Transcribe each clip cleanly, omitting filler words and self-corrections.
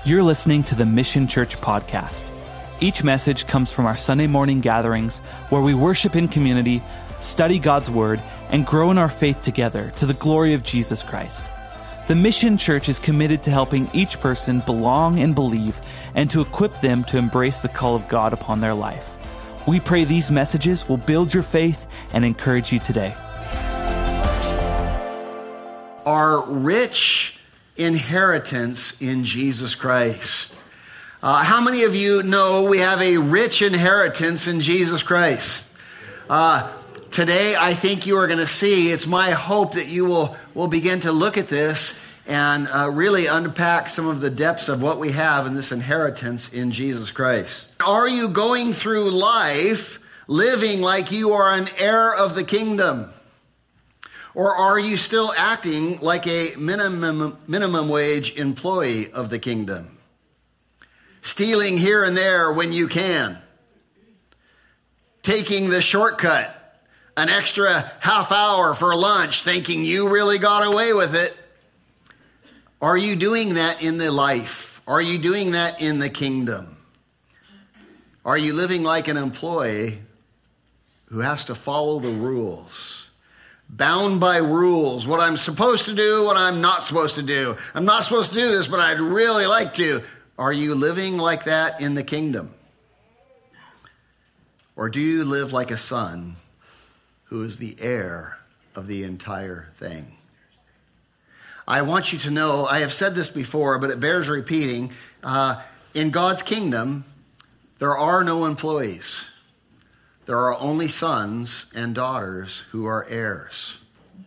You're listening to the Mission Church podcast. Each message comes from our Sunday morning gatherings where we worship in community, study God's Word, and grow in our faith together to the glory of Jesus Christ. The Mission Church is committed to helping each person belong and believe, and to equip them to embrace the call of God upon their life. We pray these messages will build your faith and encourage you today. Our rich inheritance in Jesus Christ. How many of you know we have a rich inheritance in Jesus Christ? Today, I think you are going to see, it's my hope that you will begin to look at this and really unpack some of the depths of what we have in this inheritance in Jesus Christ. Are you going through life living like you are an heir of the kingdom? Or are you still acting like a minimum wage employee of the kingdom? Stealing here and there when you can. Taking the shortcut, an extra half hour for lunch, thinking you really got away with it. Are you doing that in the life? Are you doing that in the kingdom? Are you living like an employee who has to follow the rules? Bound by rules, what I'm supposed to do, what I'm not supposed to do. I'm not supposed to do this, but I'd really like to. Are you living like that in the kingdom? Or do you live like a son who is the heir of the entire thing? I want you to know, I have said this before, but it bears repeating. In God's kingdom, there are no employees. There are only sons and daughters who are heirs.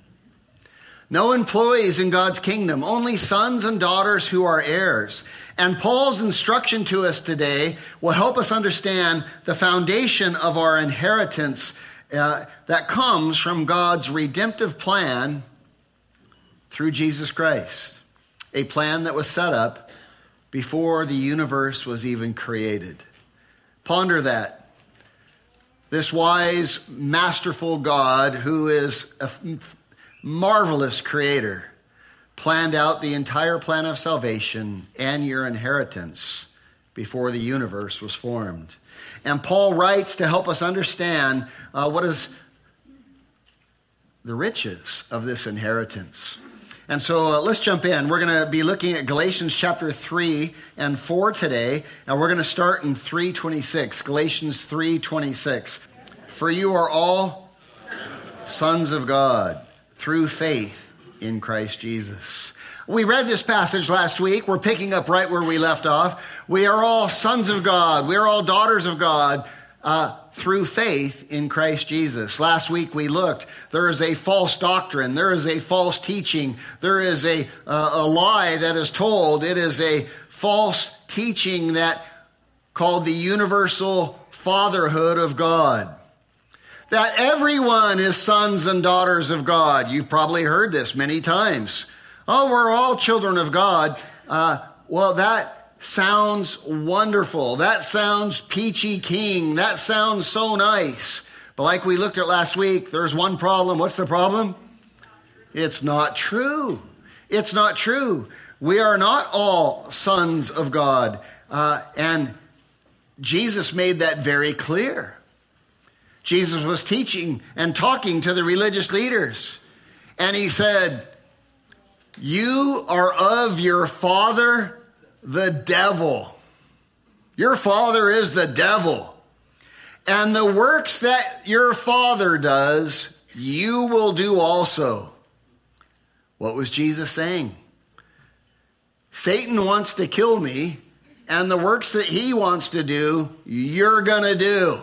No employees in God's kingdom, only sons and daughters who are heirs. And Paul's instruction to us today will help us understand the foundation of our inheritance that comes from God's redemptive plan through Jesus Christ. A plan that was set up before the universe was even created. Ponder that. This wise, masterful God, who is a marvelous creator, planned out the entire plan of salvation and your inheritance before the universe was formed. And Paul writes to help us understand what is the riches of this inheritance. And so let's jump in. We're going to be looking at Galatians chapter 3 and 4 today. And we're going to start in 3:26. Galatians 3:26. For you are all sons of God through faith in Christ Jesus. We read this passage last week. We're picking up right where we left off. We are all sons of God. We are all daughters of God through faith in Christ Jesus. Last week we looked. There is a false doctrine. There is a false teaching. There is a lie that is told. It is a false teaching that called the universal fatherhood of God. That everyone is sons and daughters of God. You've probably heard this many times. Oh, we're all children of God. Well, that sounds wonderful. That sounds peachy keen. That sounds so nice. But like we looked at last week, there's one problem. What's the problem? It's not true. It's not true. We are not all sons of God. And Jesus made that very clear. Jesus was teaching and talking to the religious leaders. And he said, you are of your father, the devil. Your father is the devil. And the works that your father does, you will do also. What was Jesus saying? Satan wants to kill me, and the works that he wants to do, you're going to do.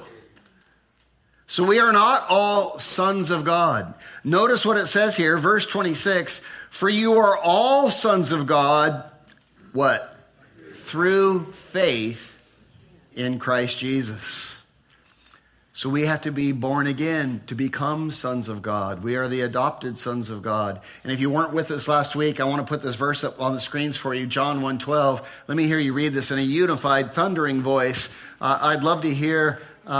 So we are not all sons of God. Notice what it says here, verse 26. For you are all sons of God, what? Through faith in Christ Jesus. So we have to be born again to become sons of God. We are the adopted sons of God. And if you weren't with us last week, I want to put this verse up on the screens for you, John 1:12. Let me hear you read this in a unified, thundering voice. I'd love to hear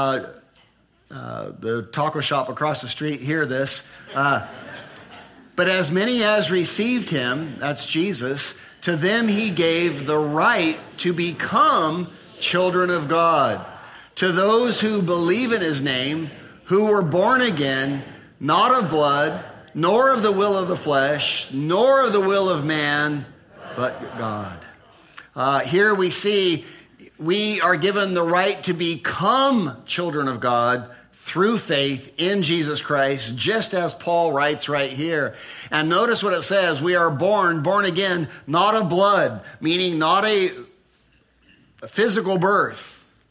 the taco shop across the street hear this. But as many as received him, that's Jesus, To them he gave the right to become children of God. To those who believe in his name, who were born again, not of blood, nor of the will of the flesh, nor of the will of man, but God. Here we see we are given the right to become children of God through faith in Jesus Christ, just as Paul writes right here. And notice what it says. We are born again, not of blood, meaning not a physical birth.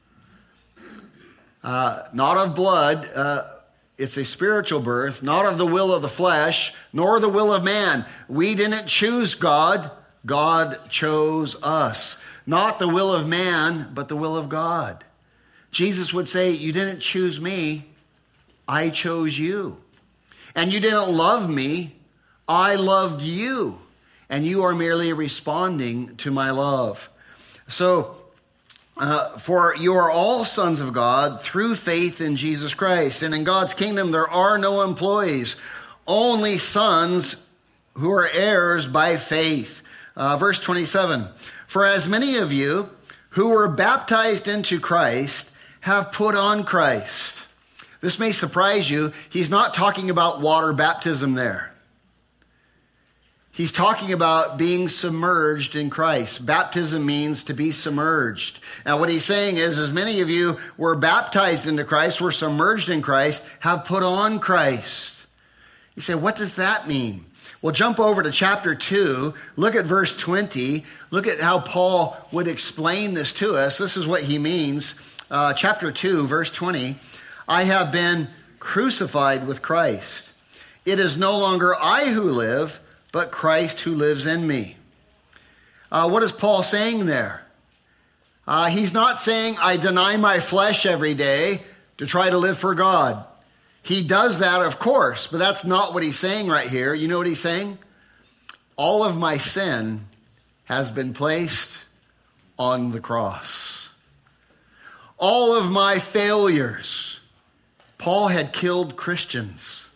Not of blood, it's a spiritual birth, not of the will of the flesh, nor the will of man. We didn't choose God. God chose us. Not the will of man, but the will of God. Jesus would say, you didn't choose me, I chose you. And you didn't love me, I loved you. And you are merely responding to my love. So, for you are all sons of God through faith in Jesus Christ. And in God's kingdom there are no employees, only sons who are heirs by faith. Verse 27, for as many of you who were baptized into Christ have put on Christ. This may surprise you. He's not talking about water baptism there. He's talking about being submerged in Christ. Baptism means to be submerged. Now what he's saying is, as many of you were baptized into Christ, were submerged in Christ, have put on Christ. You say, what does that mean? Well, jump over to chapter 2. Look at verse 20. Look at how Paul would explain this to us. This is what he means. Chapter 2, verse 20. I have been crucified with Christ. It is no longer I who live, but Christ who lives in me. What is Paul saying there? He's not saying I deny my flesh every day to try to live for God. He does that, of course, but that's not what he's saying right here. You know what he's saying? All of my sin has been placed on the cross. All of my failures. Paul had killed Christians.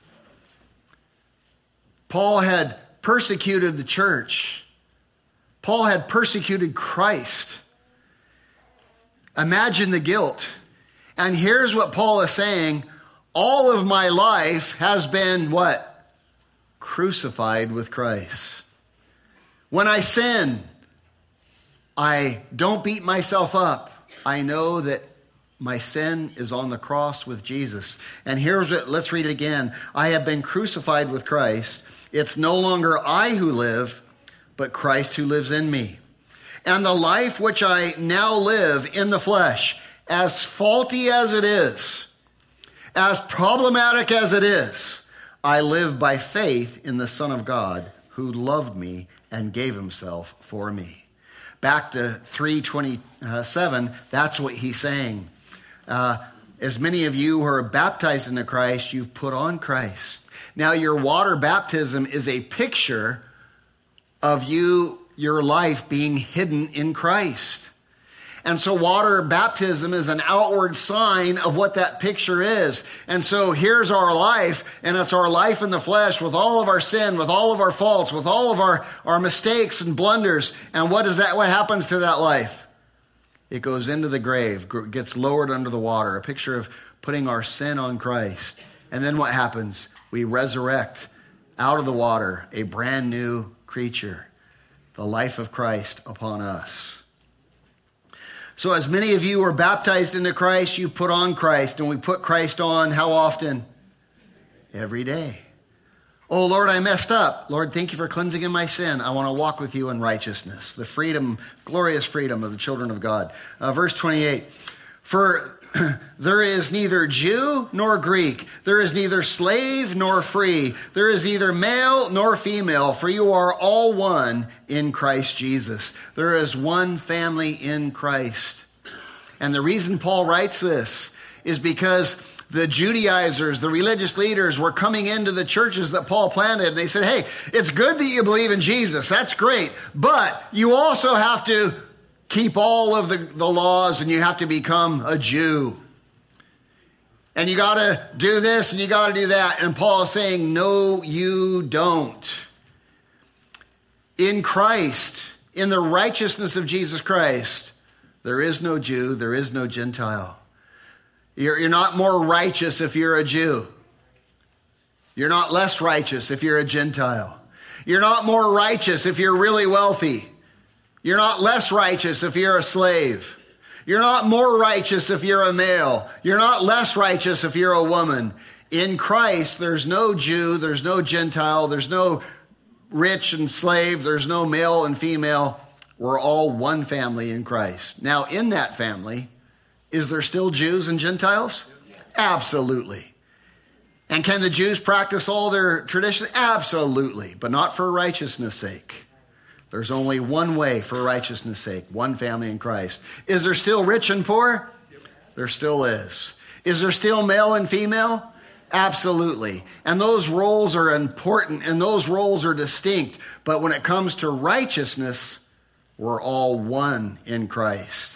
Paul had persecuted the church. Paul had persecuted Christ. Imagine the guilt. And here's what Paul is saying. All of my life has been what? Crucified with Christ. When I sin, I don't beat myself up. I know that my sin is on the cross with Jesus. And here's what, let's read it again. I have been crucified with Christ. It's no longer I who live, but Christ who lives in me. And the life which I now live in the flesh, as faulty as it is, as problematic as it is, I live by faith in the Son of God who loved me and gave himself for me. Back to 3:27, that's what he's saying. As many of you who are baptized into Christ, you've put on Christ. Now your water baptism is a picture of your life being hidden in Christ. And so water baptism is an outward sign of what that picture is. And so here's our life, and it's our life in the flesh with all of our sin, with all of our faults, with all of our mistakes and blunders. And what happens to that life? It goes into the grave, gets lowered under the water, a picture of putting our sin on Christ. And then what happens? We resurrect out of the water a brand new creature, the life of Christ upon us. So as many of you are baptized into Christ, you put on Christ. And we put Christ on how often? Every day. Oh, Lord, I messed up. Lord, thank you for cleansing in my sin. I want to walk with you in righteousness. The freedom, glorious freedom of the children of God. Verse 28. For there is neither Jew nor Greek. There is neither slave nor free. There is neither male nor female, for you are all one in Christ Jesus. There is one family in Christ. And the reason Paul writes this is because the Judaizers, the religious leaders, were coming into the churches that Paul planted. And they said, hey, it's good that you believe in Jesus. That's great. But you also have to keep all of the laws, and you have to become a Jew. And you got to do this, and you got to do that. And Paul is saying, no, you don't. In Christ, in the righteousness of Jesus Christ, there is no Jew, there is no Gentile. You're not more righteous if you're a Jew. You're not less righteous if you're a Gentile. You're not more righteous if you're really wealthy. You're not less righteous if you're a slave. You're not more righteous if you're a male. You're not less righteous if you're a woman. In Christ, there's no Jew, there's no Gentile, there's no rich and slave, there's no male and female. We're all one family in Christ. Now, in that family, is there still Jews and Gentiles? Absolutely. And can the Jews practice all their traditions? Absolutely, but not for righteousness' sake. There's only one way for righteousness' sake, one family in Christ. Is there still rich and poor? There still is. Is there still male and female? Absolutely. And those roles are important and those roles are distinct. But when it comes to righteousness, we're all one in Christ.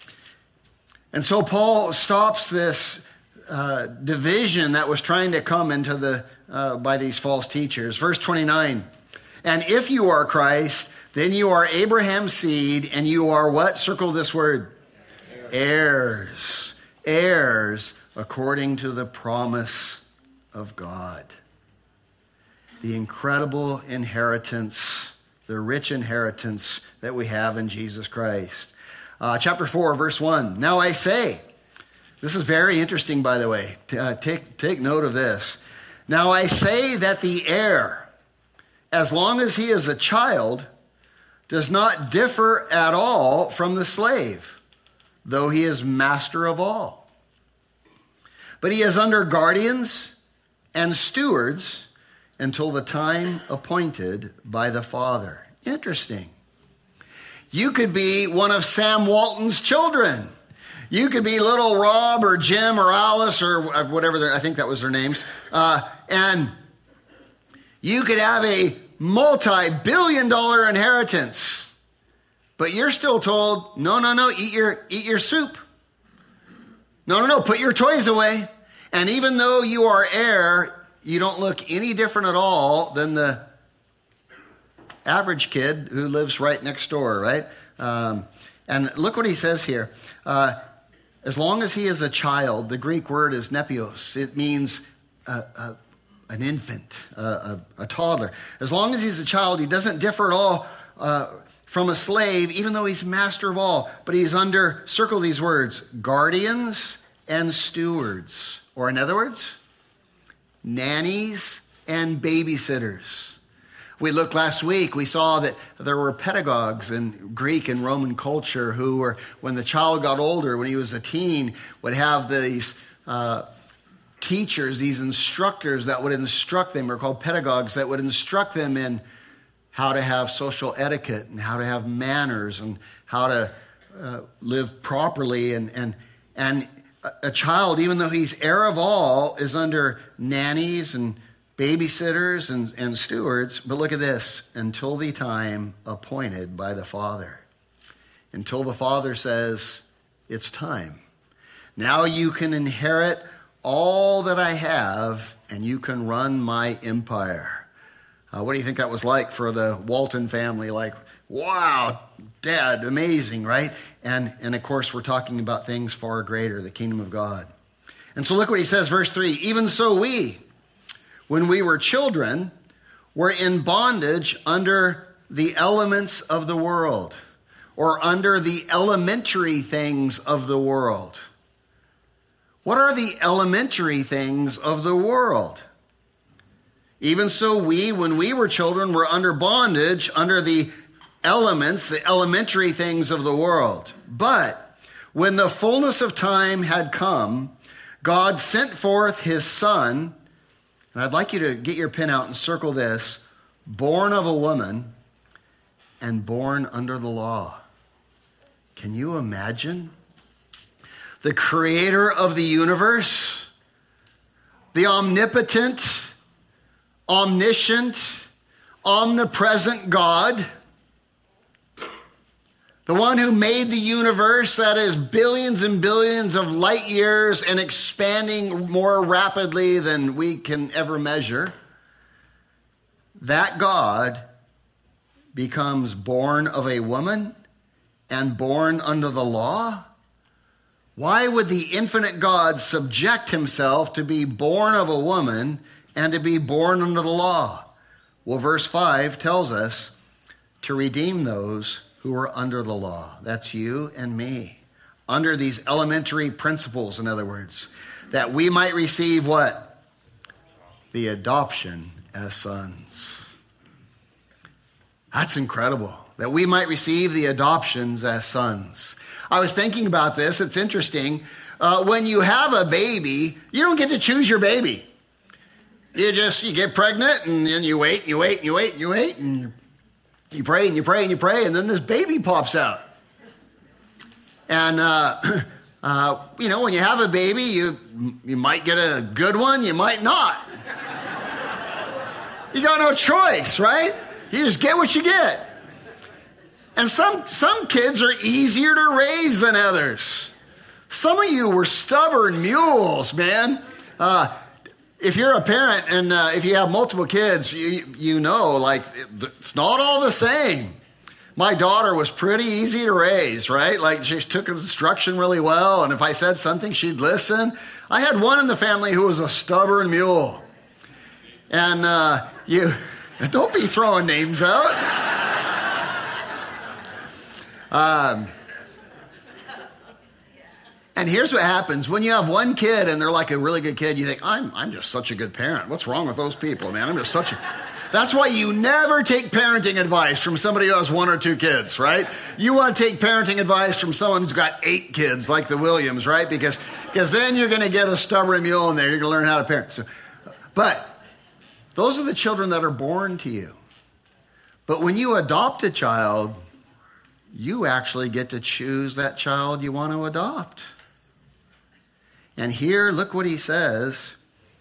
And so Paul stops this division that was trying to come into by these false teachers. Verse 29, and if you are Christ, then you are Abraham's seed, and you are what? Circle this word. Heirs. Heirs according to the promise of God. The incredible inheritance, the rich inheritance that we have in Jesus Christ. Chapter 4, verse 1. Now I say, this is very interesting, by the way. Take note of this. Now I say that the heir, as long as he is a child, does not differ at all from the slave, though he is master of all. But he is under guardians and stewards until the time appointed by the Father. Interesting. You could be one of Sam Walton's children. You could be little Rob or Jim or Alice or whatever, I think that was their names. And you could have a multi-billion-dollar inheritance. But you're still told, no, eat your soup. No, put your toys away. And even though you are heir, you don't look any different at all than the average kid who lives right next door, right? And look what he says here. As long as he is a child, the Greek word is nepios. It means an infant, a toddler. As long as he's a child, he doesn't differ at all from a slave, even though he's master of all. But he's under, circle these words, guardians and stewards. Or in other words, nannies and babysitters. We looked last week, we saw that there were pedagogues in Greek and Roman culture who were, when the child got older, when he was a teen, would have these teachers, these instructors that would instruct them, are called pedagogues, that would instruct them in how to have social etiquette and how to have manners and how to live properly. And a child, even though he's heir of all, is under nannies and babysitters and stewards. But look at this, until the time appointed by the Father. Until the Father says, it's time. Now you can inherit all that I have, and you can run my empire. What do you think that was like for the Walton family? Like, wow, Dad, amazing, right? And of course, we're talking about things far greater, the kingdom of God. And so look what he says, verse 3. Even so we, when we were children, were in bondage under the elements of the world, or under the elementary things of the world. What are the elementary things of the world? Even so we, when we were children, were under bondage, under the elements, the elementary things of the world. But when the fullness of time had come, God sent forth his Son, and I'd like you to get your pen out and circle this, born of a woman and born under the law. Can you imagine? The creator of the universe, the omnipotent, omniscient, omnipresent God, the one who made the universe that is billions and billions of light years and expanding more rapidly than we can ever measure, that God becomes born of a woman and born under the law? Why would the infinite God subject himself to be born of a woman and to be born under the law? Well, verse 5 tells us to redeem those who are under the law. That's you and me. Under these elementary principles, in other words, that we might receive what? The adoption as sons. That's incredible. That we might receive the adoptions as sons. I was thinking about this. It's interesting. When you have a baby, you don't get to choose your baby. You get pregnant and then you wait, and you wait, and you wait, and you wait, and you pray, and you pray, and you pray, and then this baby pops out. And, when you have a baby, you might get a good one, you might not. You got no choice, right? You just get what you get. And some kids are easier to raise than others. Some of you were stubborn mules, man. If you're a parent and if you have multiple kids, you know, like, it's not all the same. My daughter was pretty easy to raise, right? Like, she took instruction really well, and if I said something, she'd listen. I had one in the family who was a stubborn mule. And don't be throwing names out. And here's what happens. When you have one kid and they're like a really good kid, you think, I'm just such a good parent. What's wrong with those people, man? That's why you never take parenting advice from somebody who has one or two kids, right? You want to take parenting advice from someone who's got 8 kids, like the Williams, right? Because then you're going to get a stubborn mule in there. You're going to learn how to parent. But those are the children that are born to you. But when you adopt a child, you actually get to choose that child you want to adopt. And here, look what he says.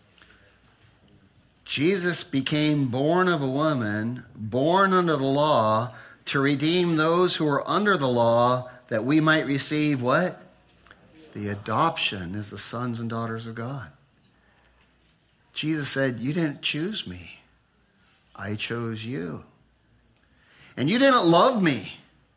Jesus became born of a woman, born under the law, to redeem those who are under the law, that we might receive what? The adoption as the sons and daughters of God. Jesus said, you didn't choose me. I chose you. And you didn't love me.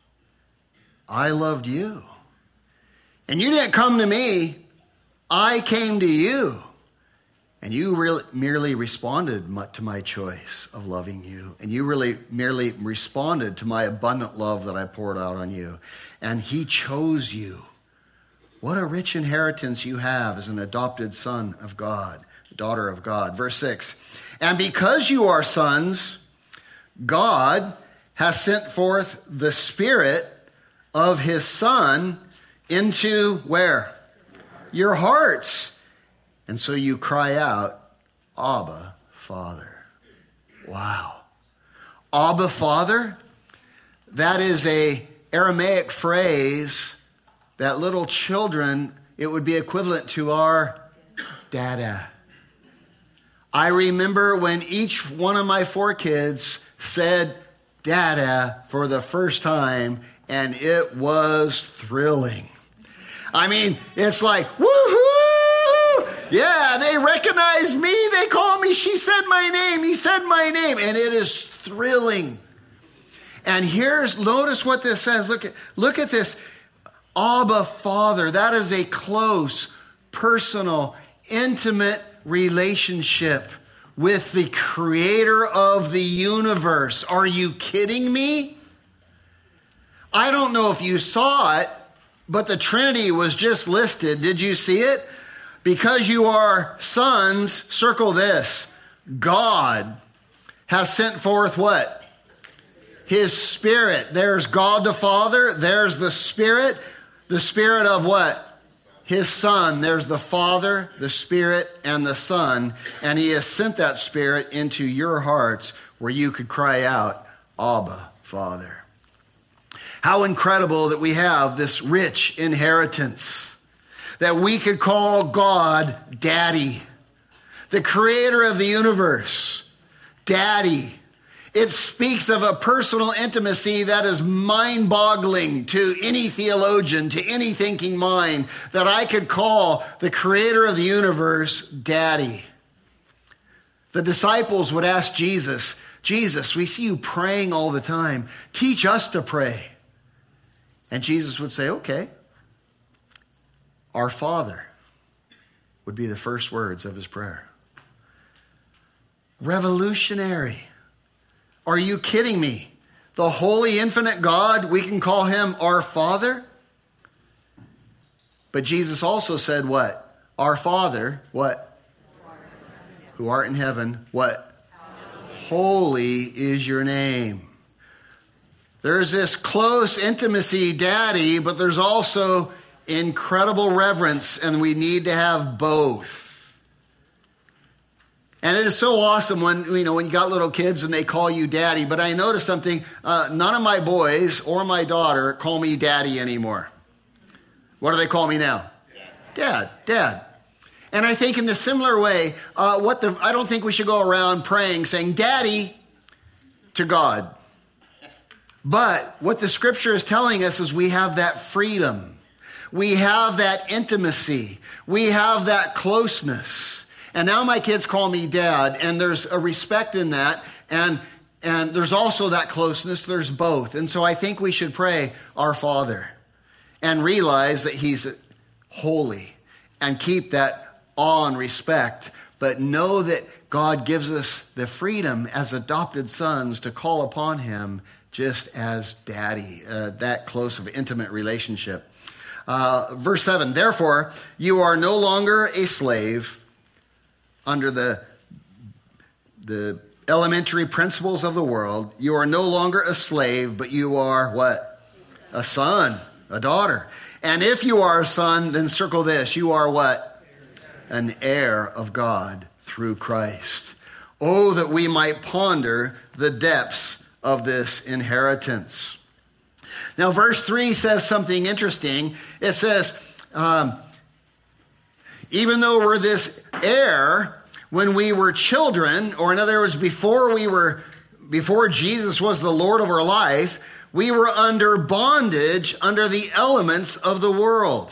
I loved you. And you didn't come to me. I came to you. And you merely responded to my choice of loving you. And you really merely responded to my abundant love that I poured out on you. And he chose you. What a rich inheritance you have as an adopted son of God, daughter of God. Verse 6, and because you are sons, God has sent forth the Spirit of his Son into where? Your hearts. And so you cry out, Abba, Father. Wow. Abba, Father, that is a Aramaic phrase that little children, it would be equivalent to our Dada. I remember when each one of my 4 kids said Dada for the first time, and it was thrilling. I mean, it's like, woohoo! Yeah, they recognize me. They call me. She said my name. He said my name. And it is thrilling. And notice what this says. Look at this. Abba, Father. That is a close, personal, intimate relationship with the creator of the universe. Are you kidding me? I don't know if you saw it, but the Trinity was just listed. Did you see it? Because you are sons, circle this. God has sent forth what? His Spirit. There's God the Father. There's the Spirit. The Spirit of what? His Son. There's the Father, the Spirit, and the Son. And he has sent that Spirit into your hearts where you could cry out, Abba, Father. How incredible that we have this rich inheritance. That we could call God Daddy. The creator of the universe. Daddy. It speaks of a personal intimacy that is mind-boggling to any theologian, to any thinking mind, that I could call the creator of the universe Daddy. The disciples would ask Jesus, Jesus, we see you praying all the time. Teach us to pray. And Jesus would say, okay, our Father would be the first words of his prayer. Revolutionary. Are you kidding me? The holy, infinite God, we can call him our Father? But Jesus also said what? Our Father, what? Who art in heaven, what? Holy is your name. There's this close intimacy, Daddy, but there's also incredible reverence, and we need to have both. And it is so awesome when you got little kids and they call you Daddy. But I noticed something. None of my boys or my daughter call me Daddy anymore. What do they call me now? Dad. And I think in a similar way, I don't think we should go around praying, saying Daddy to God. But what the scripture is telling us is we have that freedom. We have that intimacy. We have that closeness. And now my kids call me Dad, and there's a respect in that, and there's also that closeness. There's both. And so I think we should pray our Father and realize that he's holy and keep that awe and respect, but know that God gives us the freedom as adopted sons to call upon him just as Daddy, that close of intimate relationship. Verse 7, therefore, you are no longer a slave under the elementary principles of the world. You are no longer a slave, but you are what? A son, a daughter. And if you are a son, then circle this. You are what? An heir of God through Christ. Oh, that we might ponder the depths of this inheritance. Now, verse 3 says something interesting. It says, even though we're this heir, when we were children, or in other words, before Jesus was the Lord of our life, we were under bondage, under the elements of the world.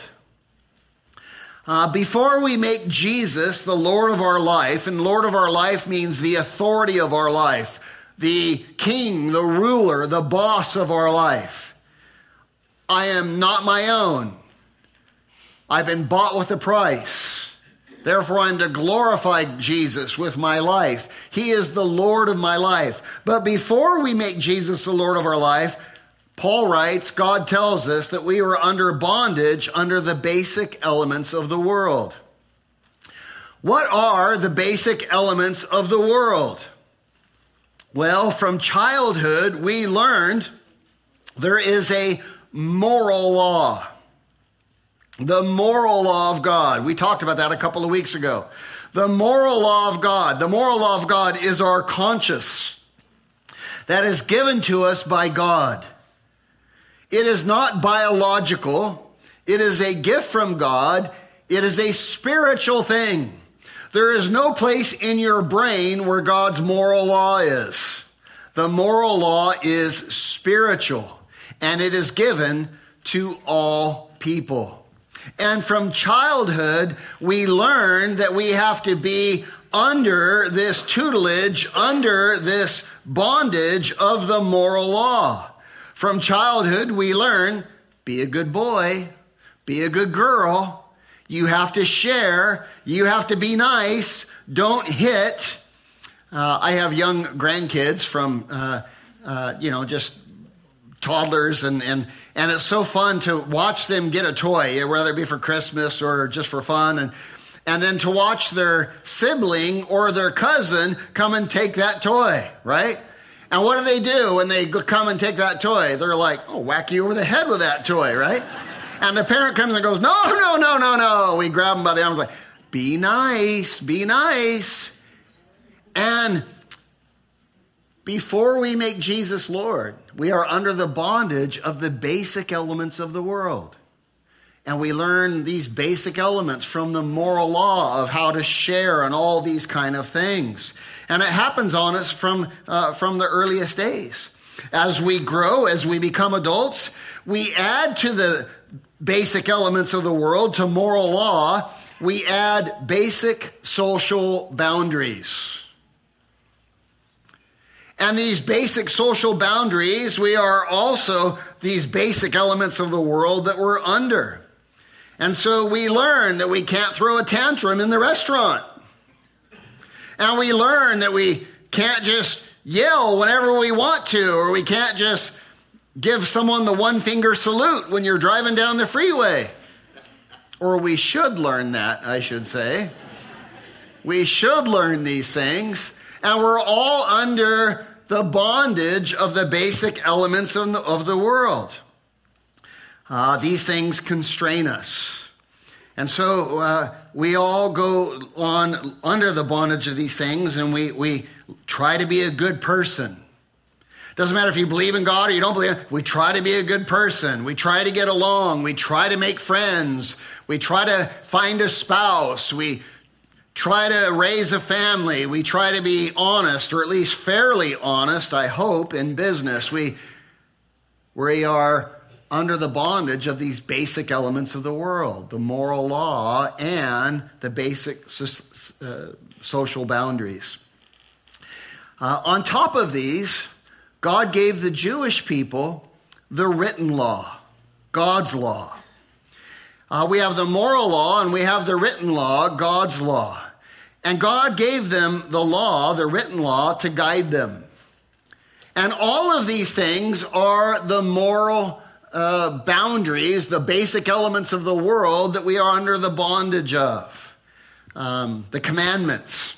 Before we make Jesus the Lord of our life, and Lord of our life means the authority of our life, the king, the ruler, the boss of our life. I am not my own. I've been bought with a price. Therefore, I'm to glorify Jesus with my life. He is the Lord of my life. But before we make Jesus the Lord of our life, Paul writes, God tells us that we were under bondage under the basic elements of the world. What are the basic elements of the world? Well, from childhood, we learned there is a moral law. The moral law of God. We talked about that a couple of weeks ago. The moral law of God. The moral law of God is our conscience that is given to us by God. It is not biological. It is a gift from God. It is a spiritual thing. There is no place in your brain where God's moral law is. The moral law is spiritual, and it is given to all people. And from childhood, we learn that we have to be under this tutelage, under this bondage of the moral law. From childhood, we learn, be a good boy, be a good girl. You have to share. You have to be nice. Don't hit. I have young grandkids from, just toddlers, and it's so fun to watch them get a toy, whether it be for Christmas or just for fun, and then to watch their sibling or their cousin come and take that toy, right? And what do they do when they come and take that toy? They're like, oh, whack you over the head with that toy, right? And the parent comes and goes, no. We grab them by the arms like, be nice, be nice. And before we make Jesus Lord, we are under the bondage of the basic elements of the world. And we learn these basic elements from the moral law of how to share and all these kind of things. And it happens on us from the earliest days. As we grow, as we become adults, we add to the basic elements of the world, to moral law, we add basic social boundaries. And these basic social boundaries, we are also these basic elements of the world that we're under. And so we learn that we can't throw a tantrum in the restaurant. And we learn that we can't just yell whenever we want to, or we can't just give someone the one-finger salute when you're driving down the freeway. Or we should learn that, I should say. We should learn these things. And we're all under the bondage of the basic elements of the world. These things constrain us. And so we all go on under the bondage of these things, and we try to be a good person. Doesn't matter if you believe in God or you don't believe. We try to be a good person. We try to get along. We try to make friends. We try to find a spouse. We try to raise a family. We try to be honest, or at least fairly honest, I hope, in business. We are under the bondage of these basic elements of the world, the moral law and the basic social boundaries. On top of these, God gave the Jewish people the written law, God's law. We have the moral law and we have the written law, God's law. And God gave them the law, the written law, to guide them. And all of these things are the moral boundaries, the basic elements of the world that we are under the bondage of. The commandments.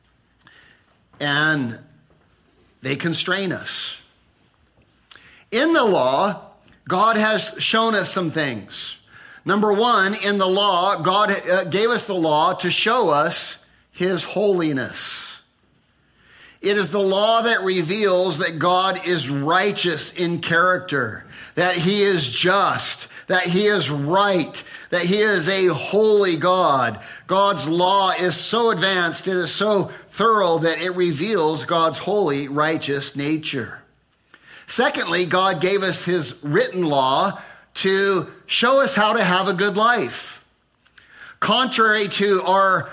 And they constrain us. In the law, God has shown us some things. Number one, in the law, God gave us the law to show us His holiness. It is the law that reveals that God is righteous in character, that He is just, that He is right, that He is a holy God. God's law is so advanced, it is so thorough that it reveals God's holy, righteous nature. Secondly, God gave us His written law to show us how to have a good life. Contrary to our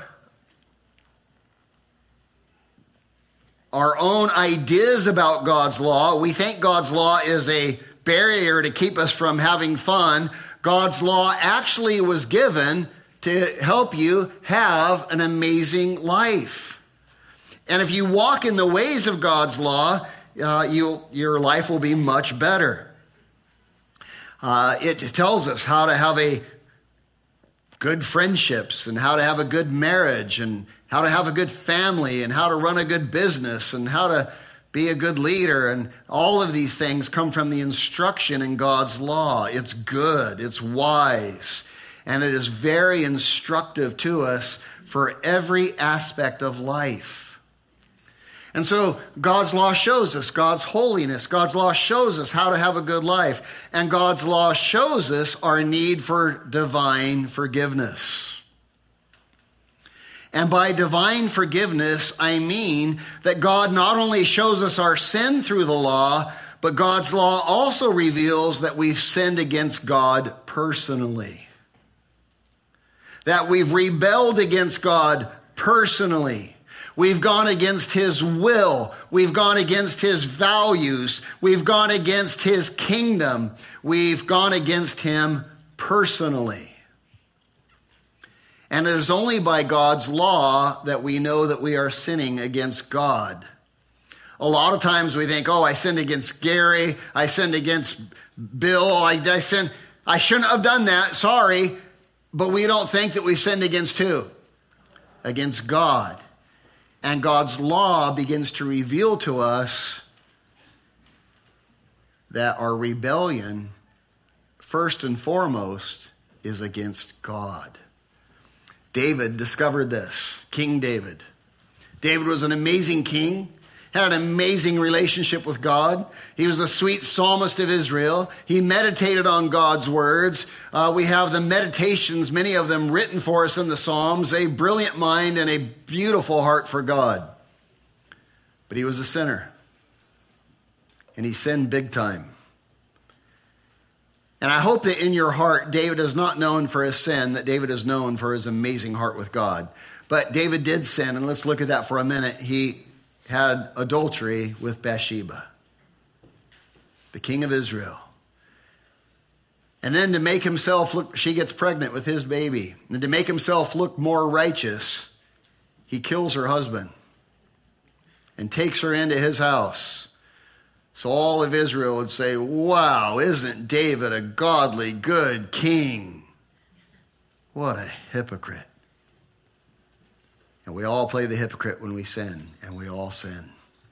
own ideas about God's law, we think God's law is a barrier to keep us from having fun. God's law actually was given to help you have an amazing life. And if you walk in the ways of God's law, your life will be much better. It tells us how to have a good friendships and how to have a good marriage and how to have a good family and how to run a good business and how to be a good leader. And all of these things come from the instruction in God's law. It's good, it's wise, and it is very instructive to us for every aspect of life. And so God's law shows us God's holiness. God's law shows us how to have a good life. And God's law shows us our need for divine forgiveness. And by divine forgiveness, I mean that God not only shows us our sin through the law, but God's law also reveals that we've sinned against God personally. That we've rebelled against God personally. We've gone against His will. We've gone against His values. We've gone against His kingdom. We've gone against Him personally. And it is only by God's law that we know that we are sinning against God. A lot of times we think, I sinned against Gary. I sinned against Bill. I sinned. I shouldn't have done that. Sorry. But we don't think that we sinned against who? Against God. And God's law begins to reveal to us that our rebellion, first and foremost, is against God. David discovered this, King David. David was an amazing king, had an amazing relationship with God. He was the sweet psalmist of Israel. He meditated on God's words. We have the meditations, many of them written for us in the Psalms, a brilliant mind and a beautiful heart for God. But he was a sinner. And he sinned big time. And I hope that in your heart, David is not known for his sin, that David is known for his amazing heart with God. But David did sin, and let's look at that for a minute. He had adultery with Bathsheba, the king of Israel. And then to make himself look, she gets pregnant with his baby. And to make himself look more righteous, he kills her husband and takes her into his house. So all of Israel would say, wow, isn't David a godly, good king? What a hypocrite. And we all play the hypocrite when we sin, and we all sin.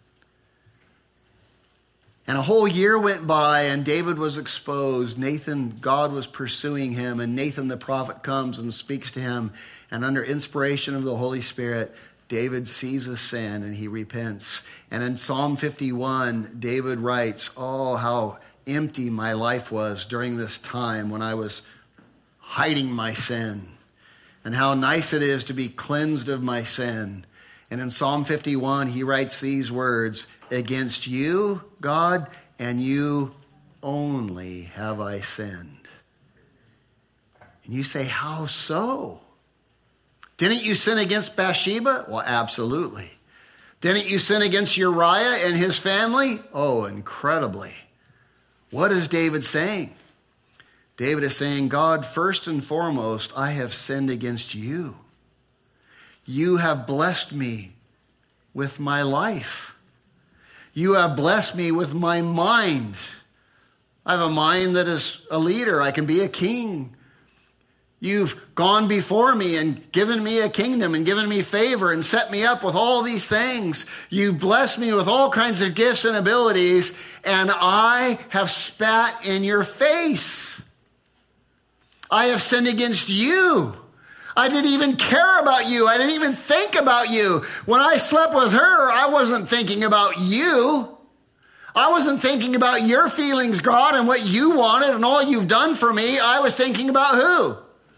And a whole year went by, and David was exposed. God was pursuing him, and Nathan the prophet comes and speaks to him. And under inspiration of the Holy Spirit, David sees a sin, and he repents. And in Psalm 51, David writes, oh, how empty my life was during this time when I was hiding my sin. And how nice it is to be cleansed of my sin. And in Psalm 51, he writes these words, against you, God, and you only have I sinned. And you say, how so? Didn't you sin against Bathsheba? Well, absolutely. Didn't you sin against Uriah and his family? Oh, incredibly. What is David saying? David is saying, God, first and foremost, I have sinned against you. You have blessed me with my life. You have blessed me with my mind. I have a mind that is a leader. I can be a king. You've gone before me and given me a kingdom and given me favor and set me up with all these things. You've blessed me with all kinds of gifts and abilities, and I have spat in your face. I have sinned against you. I didn't even care about you. I didn't even think about you. When I slept with her, I wasn't thinking about you. I wasn't thinking about your feelings, God, and what you wanted and all you've done for me. I was thinking about who?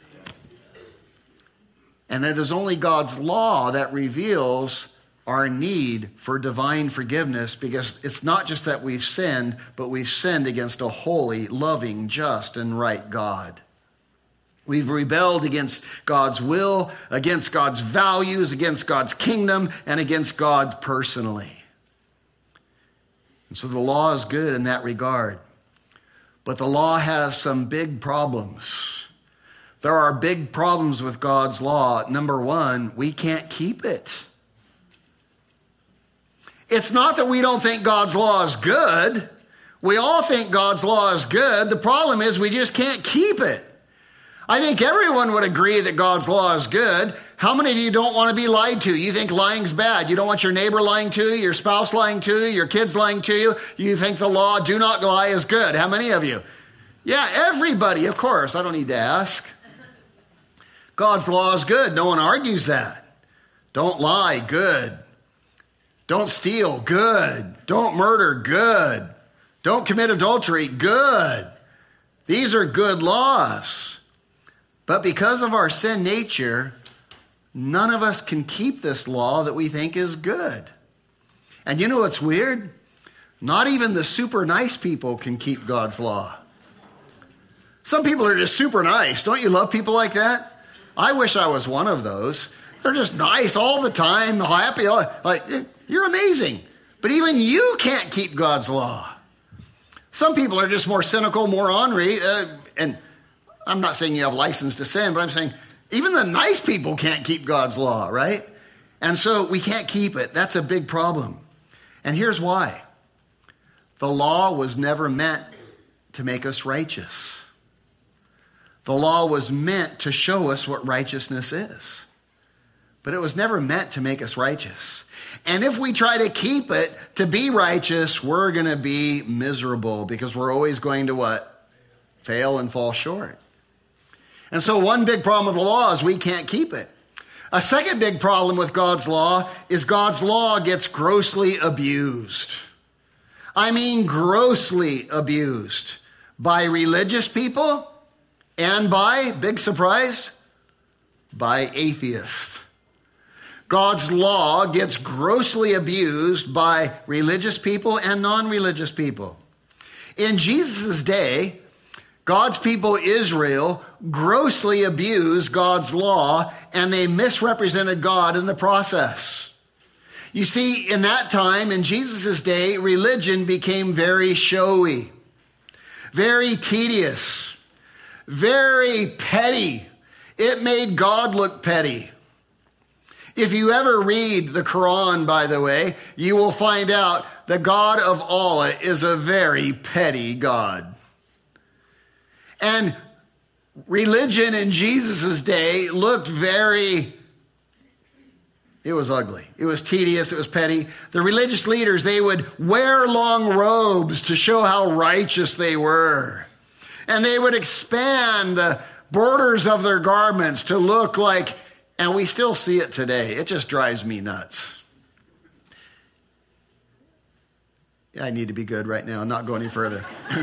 And it is only God's law that reveals our need for divine forgiveness, because it's not just that we've sinned, but we've sinned against a holy, loving, just, and right God. We've rebelled against God's will, against God's values, against God's kingdom, and against God personally. And so the law is good in that regard. But the law has some big problems. There are big problems with God's law. Number one, we can't keep it. It's not that we don't think God's law is good. We all think God's law is good. The problem is we just can't keep it. I think everyone would agree that God's law is good. How many of you don't want to be lied to? You think lying's bad. You don't want your neighbor lying to you, your spouse lying to you, your kids lying to you. You think the law, do not lie, is good. How many of you? Yeah, everybody, of course. I don't need to ask. God's law is good. No one argues that. Don't lie, good. Don't steal, good. Don't murder, good. Don't commit adultery, good. These are good laws. But because of our sin nature, none of us can keep this law that we think is good. And you know what's weird? Not even the super nice people can keep God's law. Some people are just super nice. Don't you love people like that? I wish I was one of those. They're just nice all the time, happy, like, you're amazing. But even you can't keep God's law. Some people are just more cynical, more ornery, and I'm not saying you have license to sin, but I'm saying even the nice people can't keep God's law, right? And so we can't keep it. That's a big problem. And here's why. The law was never meant to make us righteous. The law was meant to show us what righteousness is. But it was never meant to make us righteous. And if we try to keep it to be righteous, we're going to be miserable, because we're always going to what? Fail and fall short. And so one big problem with the law is we can't keep it. A second big problem with God's law is God's law gets grossly abused. I mean grossly abused by religious people and by, big surprise, by atheists. God's law gets grossly abused by religious people and non-religious people. In Jesus' day, God's people, Israel, grossly abused God's law, and they misrepresented God in the process. You see, in that time, in Jesus' day, religion became very showy, very tedious, very petty. It made God look petty. If you ever read the Quran, by the way, you will find out the God of Allah is a very petty God. And religion in Jesus' day looked it was ugly. It was tedious. It was petty. The religious leaders, they would wear long robes to show how righteous they were. And they would expand the borders of their garments to look like, and we still see it today. It just drives me nuts. I need to be good right now, not go any further.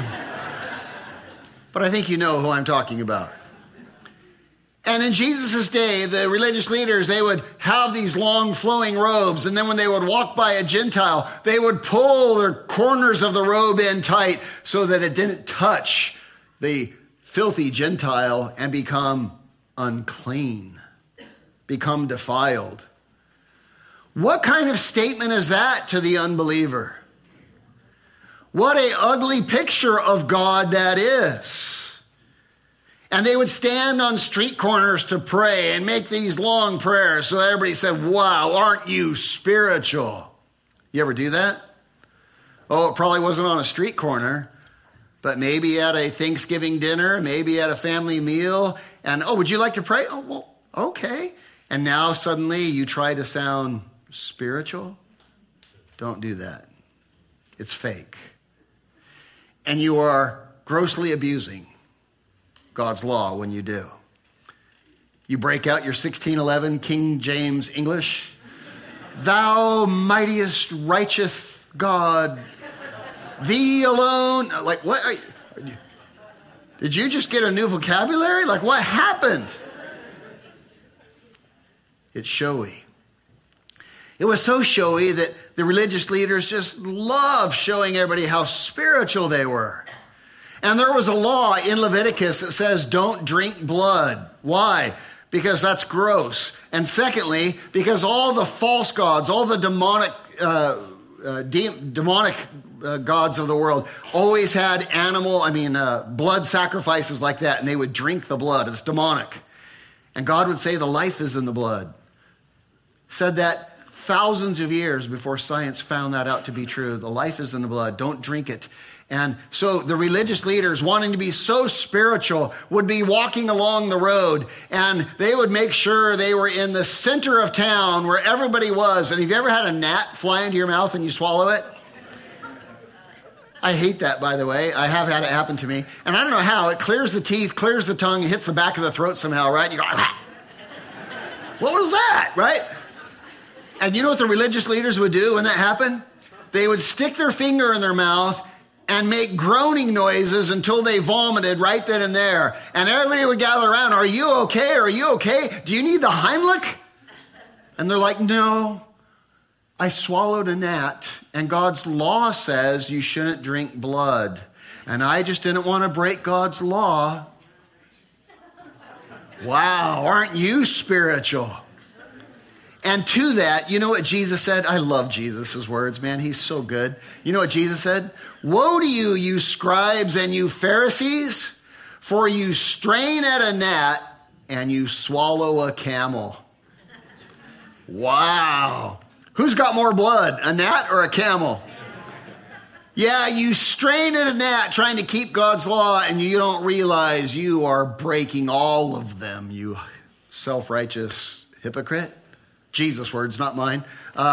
But I think you know who I'm talking about. And in Jesus' day, the religious leaders, they would have these long flowing robes. And then when they would walk by a Gentile, they would pull their corners of the robe in tight so that it didn't touch the filthy Gentile and become unclean, become defiled. What kind of statement is that to the unbeliever? What an ugly picture of God that is. And they would stand on street corners to pray and make these long prayers so everybody said, wow, aren't you spiritual? You ever do that? Oh, it probably wasn't on a street corner, but maybe at a Thanksgiving dinner, maybe at a family meal. And, oh, would you like to pray? Oh, well, okay. And now suddenly you try to sound spiritual? Don't do that. It's fake. And you are grossly abusing God's law when you do. You break out your 1611 King James English. Thou mightiest righteous God, thee alone. Like, what? Did you just get a new vocabulary? Like, what happened? It's showy. It was so showy that the religious leaders just loved showing everybody how spiritual they were. And there was a law in Leviticus that says don't drink blood. Why? Because that's gross. And secondly, because all the false gods, all the demonic gods of the world always had blood sacrifices like that, and they would drink the blood. It's demonic. And God would say the life is in the blood. Said that thousands of years before science found that out to be true. The life is in the blood. Don't drink it. And so the religious leaders, wanting to be so spiritual, would be walking along the road, and they would make sure they were in the center of town where everybody was. And have you ever had a gnat fly into your mouth and you swallow it? I hate that, by the way. I have had it happen to me. And I don't know how. It clears the teeth, clears the tongue, hits the back of the throat somehow, right? And you go, ah! What was that, right? And you know what the religious leaders would do when that happened? They would stick their finger in their mouth and make groaning noises until they vomited right then and there. And everybody would gather around. Are you okay? Are you okay? Do you need the Heimlich? And they're like, no, I swallowed a gnat, and God's law says you shouldn't drink blood. And I just didn't want to break God's law. Wow, aren't you spiritual? And to that, you know what Jesus said? I love Jesus' words, man. He's so good. You know what Jesus said? Woe to you, you scribes and you Pharisees, for you strain at a gnat and you swallow a camel. Wow. Who's got more blood, a gnat or a camel? Yeah, you strain at a gnat trying to keep God's law, and you don't realize you are breaking all of them, you self-righteous hypocrite. Jesus' words, not mine.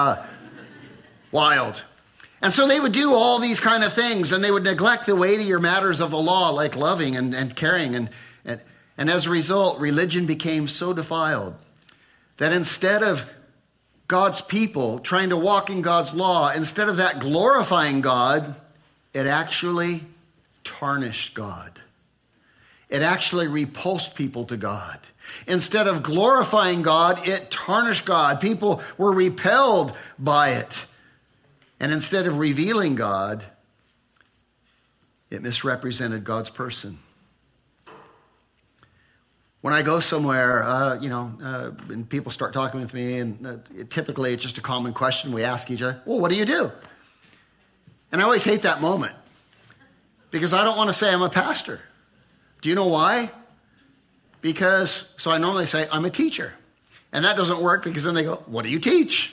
Wild. And so they would do all these kind of things, and they would neglect the weightier matters of the law, like loving and caring. And as a result, religion became so defiled that instead of God's people trying to walk in God's law, instead of that glorifying God, it actually tarnished God. It actually repulsed people to God. Instead of glorifying God, it tarnished God. People were repelled by it. And instead of revealing God, it misrepresented God's person. When I go somewhere, and people start talking with me, and typically it's just a common question. We ask each other, well, what do you do? And I always hate that moment because I don't want to say I'm a pastor. Do you know why? So I normally say I'm a teacher. And that doesn't work because then they go, what do you teach?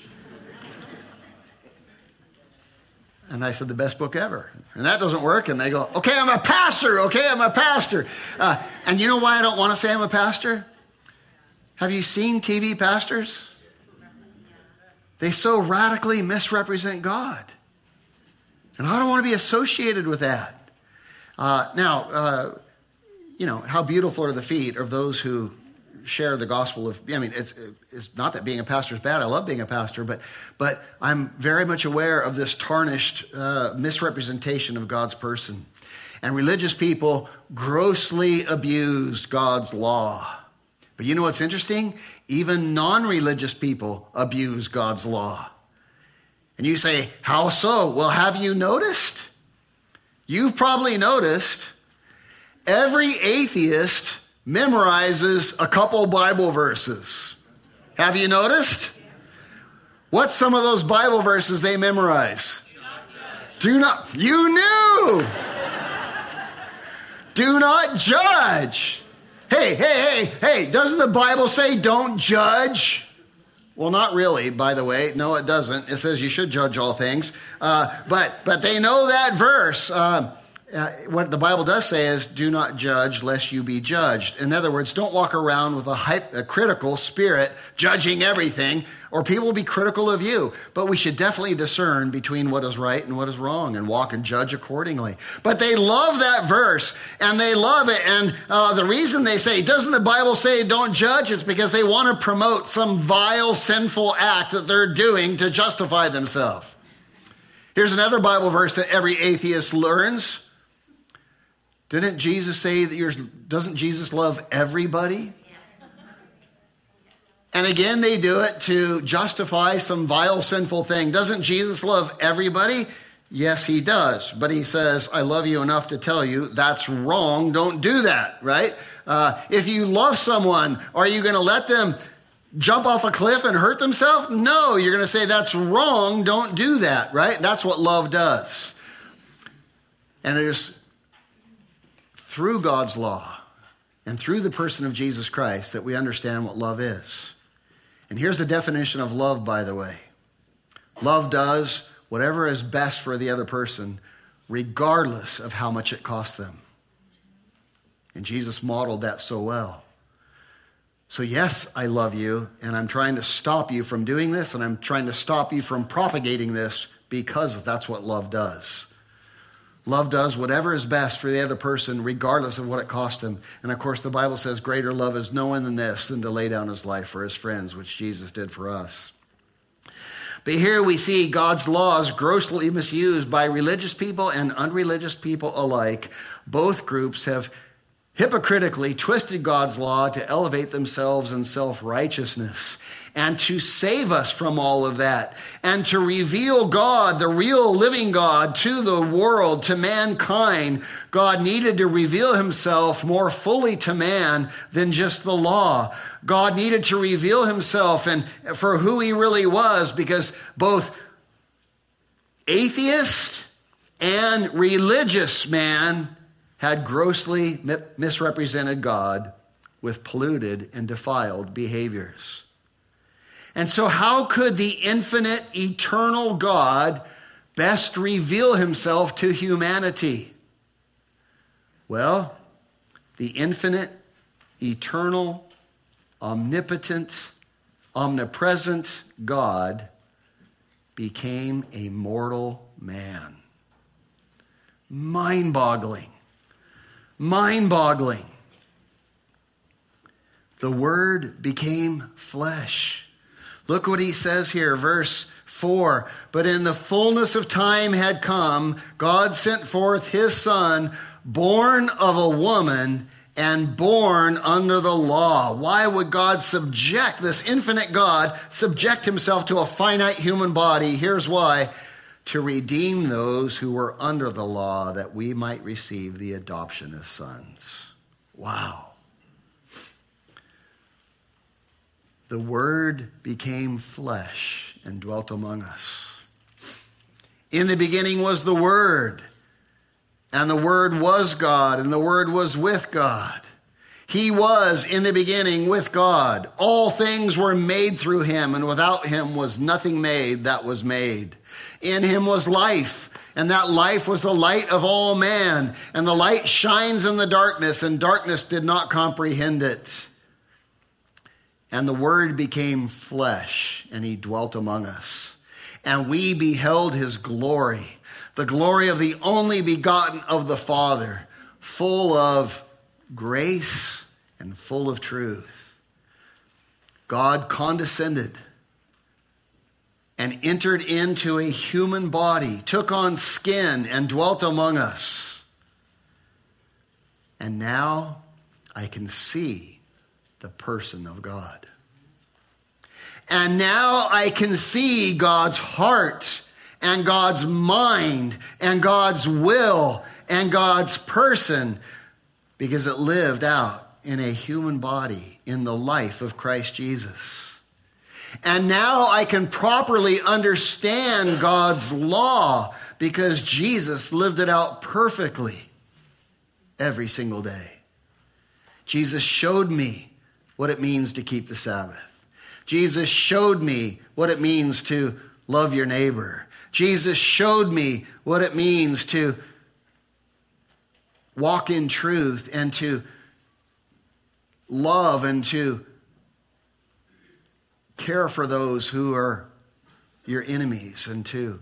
And I said, the best book ever. And that doesn't work. And they go, okay, I'm a pastor. Okay, I'm a pastor. And you know why I don't want to say I'm a pastor? Have you seen TV pastors? They so radically misrepresent God. And I don't want to be associated with that. How beautiful are the feet of those who share the gospel of, it's not that being a pastor is bad. I love being a pastor, but I'm very much aware of this tarnished misrepresentation of God's person. And religious people grossly abused God's law. But you know what's interesting? Even non-religious people abuse God's law. And you say, how so? Well, have you noticed? You've probably noticed every atheist memorizes a couple Bible verses. Have you noticed? What's some of those Bible verses they memorize? You knew! Do not judge. Hey, doesn't the Bible say don't judge? Well, not really, by the way. No, it doesn't. It says you should judge all things. But they know that verse. What the Bible does say is, do not judge lest you be judged. In other words, don't walk around with a critical spirit, judging everything, or people will be critical of you. But we should definitely discern between what is right and what is wrong and walk and judge accordingly. But they love that verse, and they love it. And the reason they say, doesn't the Bible say don't judge? It's because they want to promote some vile, sinful act that they're doing to justify themselves. Here's another Bible verse that every atheist learns. Didn't Jesus say doesn't Jesus love everybody? And again, they do it to justify some vile, sinful thing. Doesn't Jesus love everybody? Yes, he does. But he says, I love you enough to tell you that's wrong. Don't do that, right? If you love someone, are you going to let them jump off a cliff and hurt themselves? No, you're going to say that's wrong. Don't do that, right? That's what love does. And it is through God's law and through the person of Jesus Christ that we understand what love is. And here's the definition of love, by the way. Love does whatever is best for the other person, regardless of how much it costs them. And Jesus modeled that so well. So yes, I love you, and I'm trying to stop you from doing this, and I'm trying to stop you from propagating this because that's what love does. Love does whatever is best for the other person, regardless of what it cost them. And of course, the Bible says greater love is no one than this, than to lay down his life for his friends, which Jesus did for us. But here we see God's laws grossly misused by religious people and unreligious people alike. Both groups have hypocritically twisted God's law to elevate themselves in self-righteousness and to save us from all of that and to reveal God, the real living God, to the world, to mankind. God needed to reveal himself more fully to man than just the law. God needed to reveal himself and for who he really was, because both atheist and religious man had grossly misrepresented God with polluted and defiled behaviors. And so how could the infinite, eternal God best reveal himself to humanity? Well, the infinite, eternal, omnipotent, omnipresent God became a mortal man. Mind-boggling. Mind-boggling. The Word became flesh. Look what he says here, verse 4. But in the fullness of time had come, God sent forth his Son, born of a woman and born under the law. Why would God subject, this infinite God, subject himself to a finite human body? Here's why. To redeem those who were under the law, that we might receive the adoption as sons. Wow. the Word became flesh and dwelt among us. In the beginning was the Word, and the Word was God, and the Word was with God. He was in the beginning with God. All things were made through him, and without him was nothing made that was made. In him was life, and that life was the light of all man. And the light shines in the darkness, and darkness did not comprehend it. And the Word became flesh, and he dwelt among us. And we beheld his glory, the glory of the only begotten of the Father, full of grace and full of truth. God condescended and entered into a human body, took on skin and dwelt among us. And now I can see the person of God. And now I can see God's heart and God's mind and God's will and God's person, because it lived out in a human body in the life of Christ Jesus. And now I can properly understand God's law because Jesus lived it out perfectly every single day. Jesus showed me what it means to keep the Sabbath. Jesus showed me what it means to love your neighbor. Jesus showed me what it means to walk in truth and to love and to care for those who are your enemies and to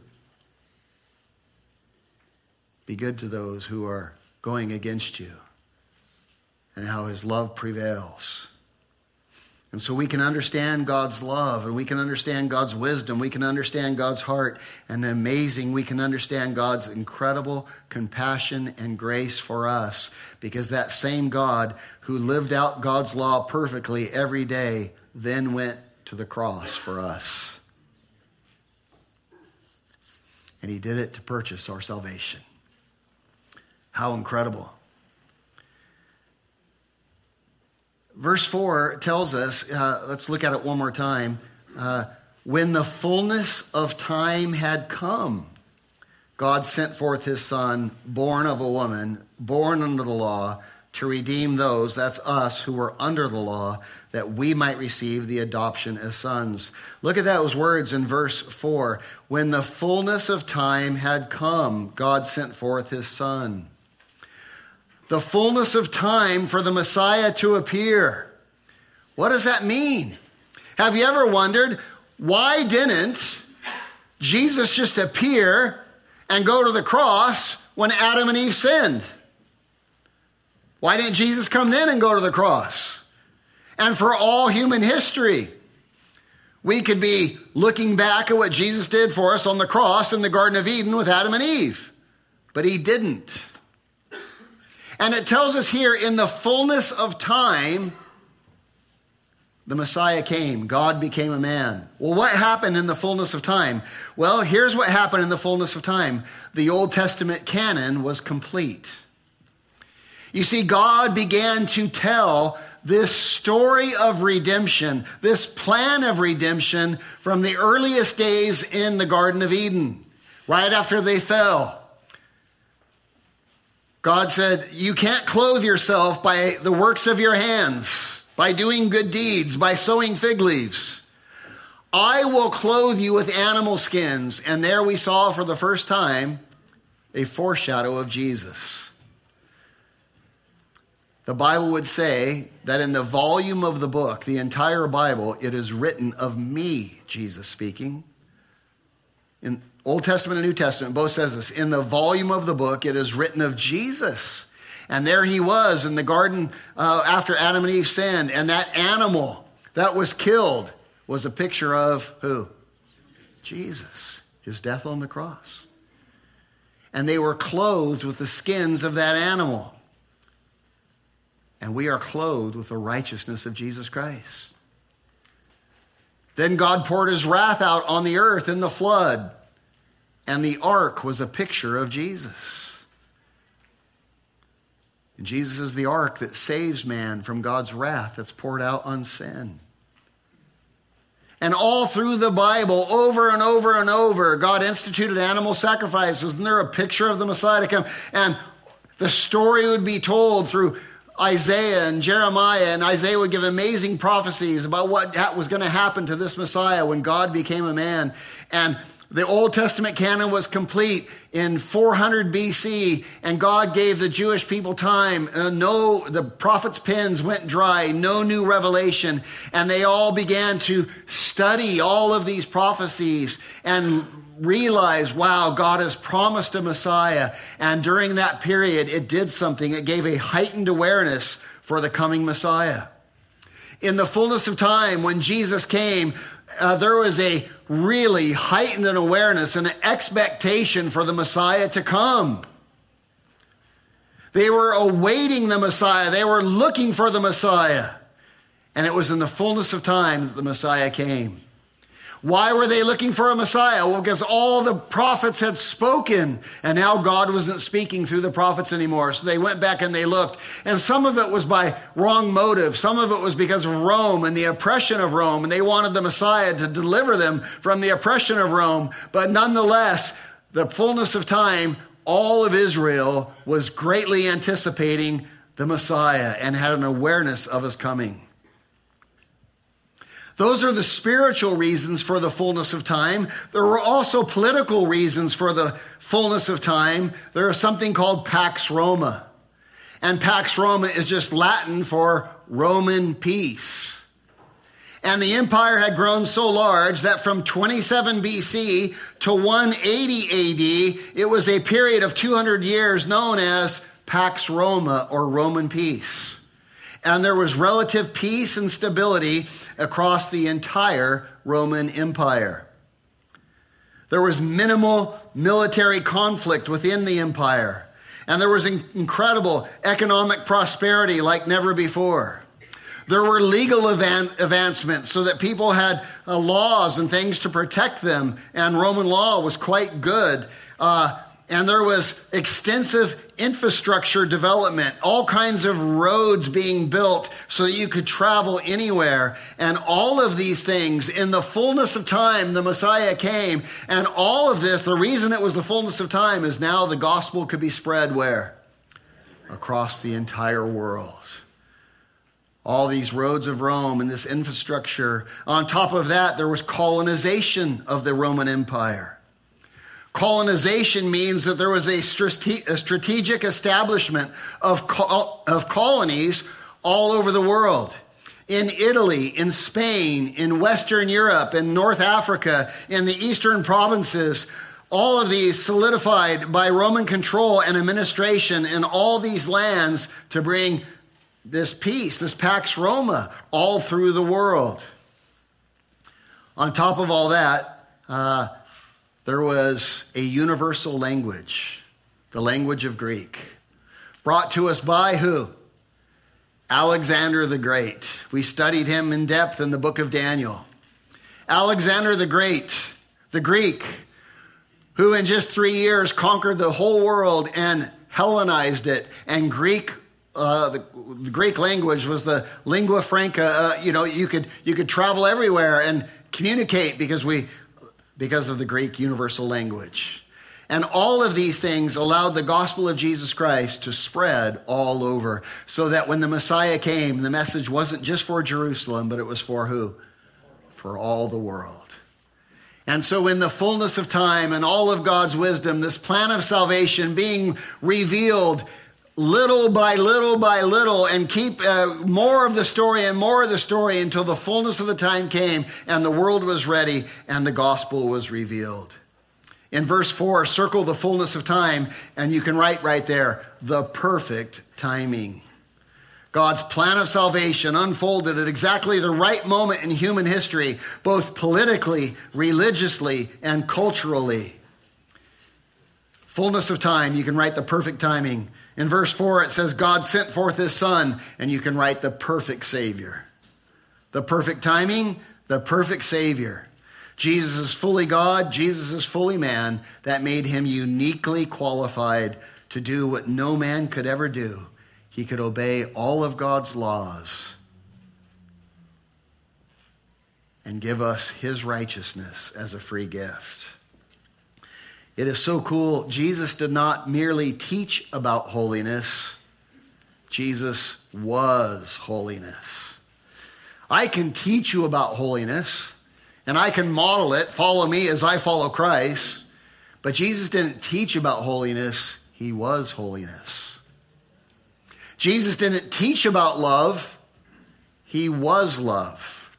be good to those who are going against you, and how his love prevails. And so we can understand God's love, and we can understand God's wisdom, we can understand God's heart, and amazing, we can understand God's incredible compassion and grace for us, because that same God who lived out God's law perfectly every day then went to the cross for us. And he did it to purchase our salvation. How incredible. Verse 4 tells us, let's look at it one more time. When the fullness of time had come, God sent forth his Son, born of a woman, born under the law, to redeem those, that's us, who were under the law, that we might receive the adoption as sons. Look at those words in verse 4. When the fullness of time had come, God sent forth his Son. The fullness of time for the Messiah to appear. What does that mean? Have you ever wondered, why didn't Jesus just appear and go to the cross when Adam and Eve sinned? Why didn't Jesus come then and go to the cross? And for all human history, we could be looking back at what Jesus did for us on the cross in the Garden of Eden with Adam and Eve. But he didn't. And it tells us here, in the fullness of time, the Messiah came. God became a man. Well, what happened in the fullness of time? Well, here's what happened in the fullness of time. The Old Testament canon was complete. You see, God began to tell this story of redemption, this plan of redemption from the earliest days in the Garden of Eden, right after they fell. God said, you can't clothe yourself by the works of your hands, by doing good deeds, by sowing fig leaves. I will clothe you with animal skins. And there we saw for the first time a foreshadow of Jesus. The Bible would say that in the volume of the book, the entire Bible, it is written of me, Jesus speaking. In Old Testament and New Testament, both says this. In the volume of the book, it is written of Jesus. And there he was in the garden after Adam and Eve sinned. And that animal that was killed was a picture of who? Jesus. His death on the cross. And they were clothed with the skins of that animal. And we are clothed with the righteousness of Jesus Christ. Then God poured his wrath out on the earth in the flood. And the ark was a picture of Jesus. And Jesus is the ark that saves man from God's wrath that's poured out on sin. And all through the Bible, over and over and over, God instituted animal sacrifices. And they're a picture of the Messiah to come. And the story would be told through Isaiah and Jeremiah. And Isaiah would give amazing prophecies about what was going to happen to this Messiah when God became a man. And the Old Testament canon was complete in 400 BC, and God gave the Jewish people time. The prophets' pens went dry, no new revelation, and they all began to study all of these prophecies and realize, wow, God has promised a Messiah. And during that period, it did something. It gave a heightened awareness for the coming Messiah. In the fullness of time, when Jesus came, there was a really heightened awareness and an expectation for the Messiah to come. They were awaiting the Messiah. They were looking for the Messiah. And it was in the fullness of time that the Messiah came. Why were they looking for a Messiah? Well, because all the prophets had spoken, and now God wasn't speaking through the prophets anymore. So they went back and they looked. And some of it was by wrong motive. Some of it was because of Rome and the oppression of Rome. And they wanted the Messiah to deliver them from the oppression of Rome. But nonetheless, the fullness of time, all of Israel was greatly anticipating the Messiah and had an awareness of his coming. Those are the spiritual reasons for the fullness of time. There were also political reasons for the fullness of time. There is something called Pax Roma. And Pax Roma is just Latin for Roman peace. And the empire had grown so large that from 27 BC to 180 AD, it was a period of 200 years known as Pax Roma, or Roman peace. And there was relative peace and stability across the entire Roman Empire. There was minimal military conflict within the empire. And there was incredible economic prosperity like never before. There were legal advancements so that people had laws and things to protect them. And Roman law was quite good. And there was extensive infrastructure development, all kinds of roads being built so that you could travel anywhere. And all of these things, in the fullness of time, the Messiah came. And all of this, the reason it was the fullness of time is now the gospel could be spread where? Across the entire world. All these roads of Rome and this infrastructure. On top of that, there was colonization of the Roman Empire. Colonization means that there was a strategic establishment of colonies all over the world. In Italy, in Spain, in Western Europe, in North Africa, in the eastern provinces, all of these solidified by Roman control and administration in all these lands to bring this peace, this Pax Roma, all through the world. On top of all that, there was a universal language, the language of Greek, brought to us by who? Alexander the Great. We studied him in depth in the book of Daniel. Alexander the Great, the Greek, who in just 3 years conquered the whole world and Hellenized it. And the Greek language was the lingua franca. You could travel everywhere and communicate because of the Greek universal language. And all of these things allowed the gospel of Jesus Christ to spread all over, so that when the Messiah came, the message wasn't just for Jerusalem, but it was for who? For all the world. And so in the fullness of time and all of God's wisdom, this plan of salvation being revealed little by little by little, and keep more of the story and more of the story until the fullness of the time came and the world was ready and the gospel was revealed. In verse 4, circle the fullness of time, and you can write right there, the perfect timing. God's plan of salvation unfolded at exactly the right moment in human history, both politically, religiously, and culturally. Fullness of time, you can write the perfect timing. In verse 4, it says, God sent forth his son, and you can write the perfect Savior. The perfect timing, the perfect Savior. Jesus is fully God, Jesus is fully man. That made him uniquely qualified to do what no man could ever do. He could obey all of God's laws. and give us his righteousness as a free gift. It is so cool. Jesus did not merely teach about holiness. Jesus was holiness. I can teach you about holiness, and I can model it. Follow me as I follow Christ. But Jesus didn't teach about holiness. He was holiness. Jesus didn't teach about love. He was love.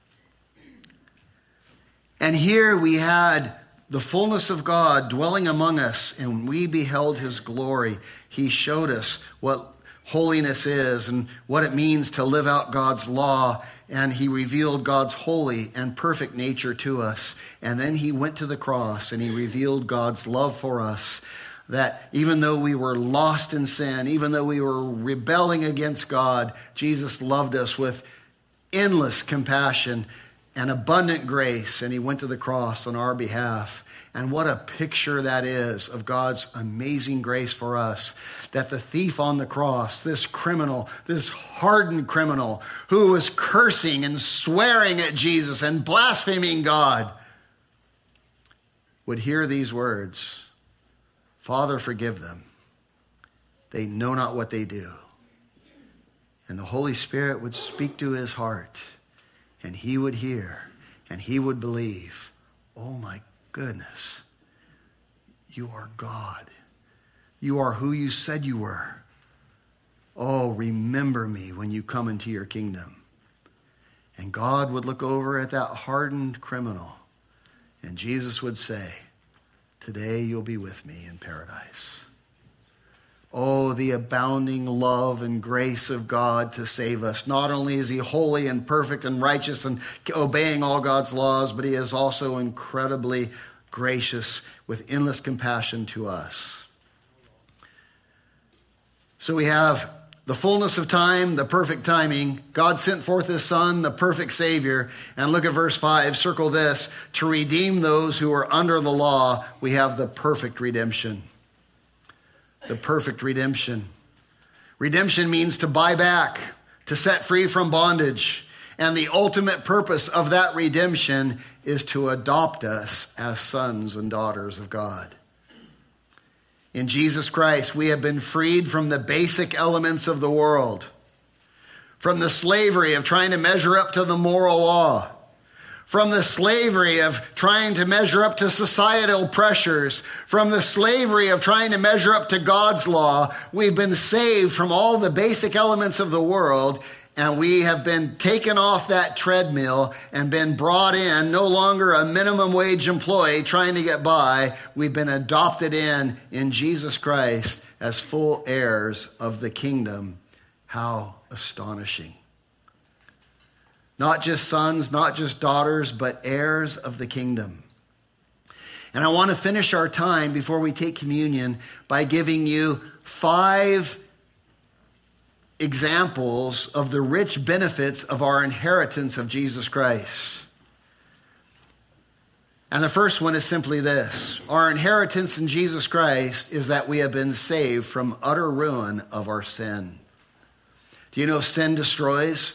And here we had the fullness of God dwelling among us, and we beheld his glory. He showed us what holiness is and what it means to live out God's law, and he revealed God's holy and perfect nature to us. And then he went to the cross and he revealed God's love for us, that even though we were lost in sin, even though we were rebelling against God, Jesus loved us with endless compassion and abundant grace, and he went to the cross on our behalf. And what a picture that is of God's amazing grace for us, that the thief on the cross, this criminal, this hardened criminal who was cursing and swearing at Jesus and blaspheming God, would hear these words, "Father, forgive them. They know not what they do." And the Holy Spirit would speak to his heart, and he would hear, and he would believe, "Oh my goodness, you are God. You are who you said you were. Oh, remember me when you come into your kingdom." And God would look over at that hardened criminal, and Jesus would say, "Today you'll be with me in paradise." Oh, the abounding love and grace of God to save us. Not only is he holy and perfect and righteous and obeying all God's laws, but he is also incredibly gracious with endless compassion to us. So we have the fullness of time, the perfect timing. God sent forth his Son, the perfect Savior. And look at verse 5, circle this. To redeem those who are under the law, we have the perfect redemption. The perfect redemption. Redemption means to buy back, to set free from bondage. And the ultimate purpose of that redemption is to adopt us as sons and daughters of God. In Jesus Christ, we have been freed from the basic elements of the world, from the slavery of trying to measure up to the moral law, from the slavery of trying to measure up to societal pressures, from the slavery of trying to measure up to God's law. We've been saved from all the basic elements of the world, and we have been taken off that treadmill and been brought in, no longer a minimum wage employee trying to get by. We've been adopted in Jesus Christ as full heirs of the kingdom. How astonishing. Not just sons, not just daughters, but heirs of the kingdom. And I want to finish our time before we take communion by giving you 5 examples of the rich benefits of our inheritance of Jesus Christ. And the first one is simply this. Our inheritance in Jesus Christ is that we have been saved from utter ruin of our sin. Do you know sin destroys?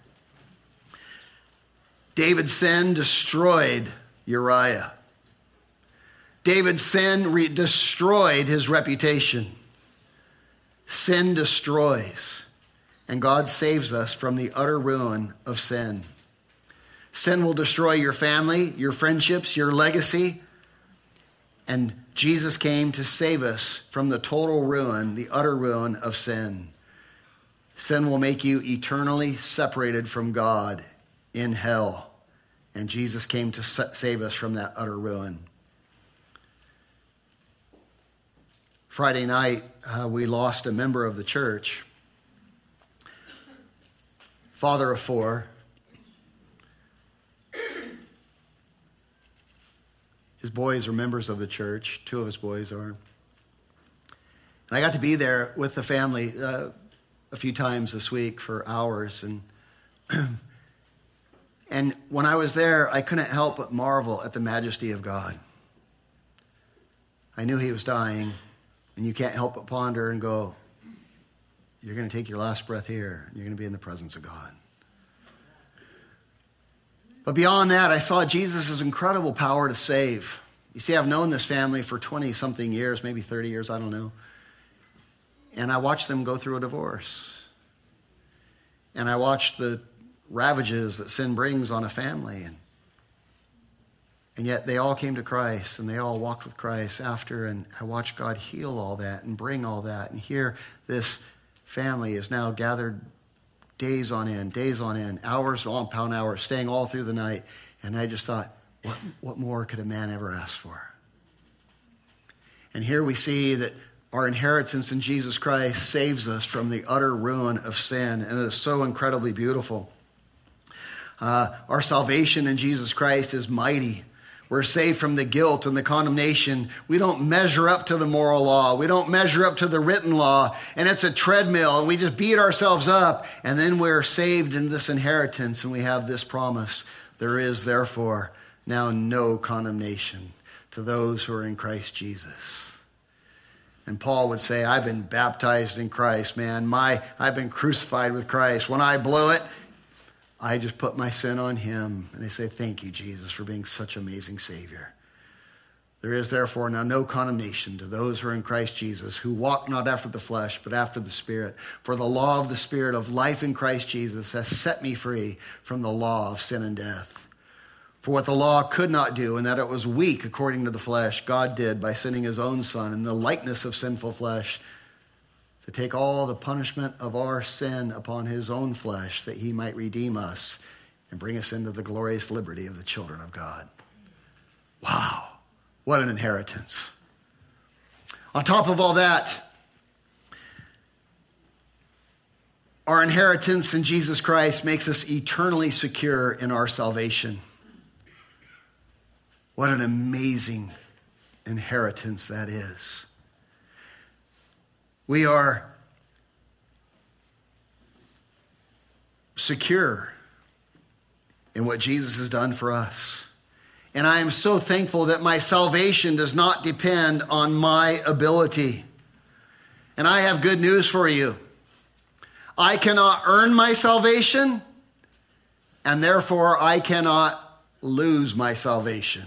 David's sin destroyed Uriah. David's sin destroyed his reputation. Sin destroys. And God saves us from the utter ruin of sin. Sin will destroy your family, your friendships, your legacy. And Jesus came to save us from the total ruin, the utter ruin of sin. Sin will make you eternally separated from God in hell. And Jesus came to save us from that utter ruin. Friday night, we lost a member of the church. Father of 4. His boys are members of the church. 2 of his boys are. And I got to be there with the family a few times this week for hours. And when I was there, I couldn't help but marvel at the majesty of God. I knew he was dying, and you can't help but ponder and go, you're going to take your last breath here, and you're going to be in the presence of God. But beyond that, I saw Jesus' incredible power to save. You see, I've known this family for 20-something years, maybe 30 years, I don't know. And I watched them go through a divorce. And I watched the ravages that sin brings on a family. And yet they all came to Christ, and they all walked with Christ after. And I watched God heal all that and bring all that. And here, this family is now gathered days on end, hours upon hours, staying all through the night. And I just thought, what more could a man ever ask for? And here we see that our inheritance in Jesus Christ saves us from the utter ruin of sin, and it is so incredibly beautiful. Our salvation in Jesus Christ is mighty. We're saved from the guilt and the condemnation. We don't measure up to the moral law. We don't measure up to the written law. And it's a treadmill, and we just beat ourselves up. And then we're saved in this inheritance, and we have this promise. There is, therefore, now no condemnation to those who are in Christ Jesus. And Paul would say, I've been baptized in Christ, man. I've been crucified with Christ. When I blow it, I just put my sin on him. And they say, thank you, Jesus, for being such an amazing Savior. There is therefore now no condemnation to those who are in Christ Jesus, who walk not after the flesh, but after the Spirit. For the law of the Spirit of life in Christ Jesus has set me free from the law of sin and death. For what the law could not do, and that it was weak according to the flesh, God did by sending his own Son in the likeness of sinful flesh, to take all the punishment of our sin upon his own flesh, that he might redeem us and bring us into the glorious liberty of the children of God. Wow, what an inheritance. On top of all that, our inheritance in Jesus Christ makes us eternally secure in our salvation. What an amazing inheritance that is. We are secure in what Jesus has done for us. And I am so thankful that my salvation does not depend on my ability. And I have good news for you. I cannot earn my salvation, and therefore I cannot lose my salvation.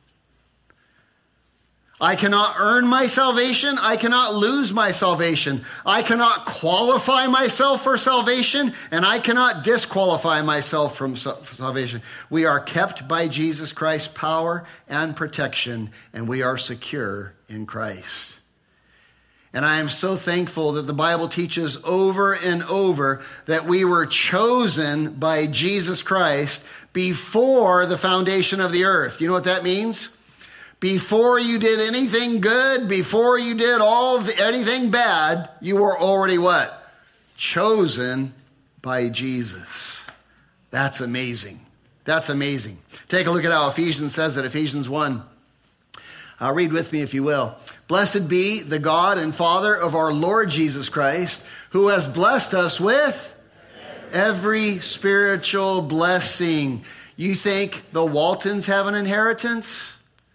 I cannot earn my salvation. I cannot lose my salvation. I cannot qualify myself for salvation, and I cannot disqualify myself from salvation. We are kept by Jesus Christ's power and protection, and we are secure in Christ. And I am so thankful that the Bible teaches over and over that we were chosen by Jesus Christ before the foundation of the earth. You know what that means? Before you did anything good, before you did anything bad, you were already what? Chosen by Jesus. That's amazing. That's amazing. Take a look at how Ephesians says it, Ephesians 1. Read with me if you will. Blessed be the God and Father of our Lord Jesus Christ, who has blessed us with every spiritual blessing. You think the Waltons have an inheritance?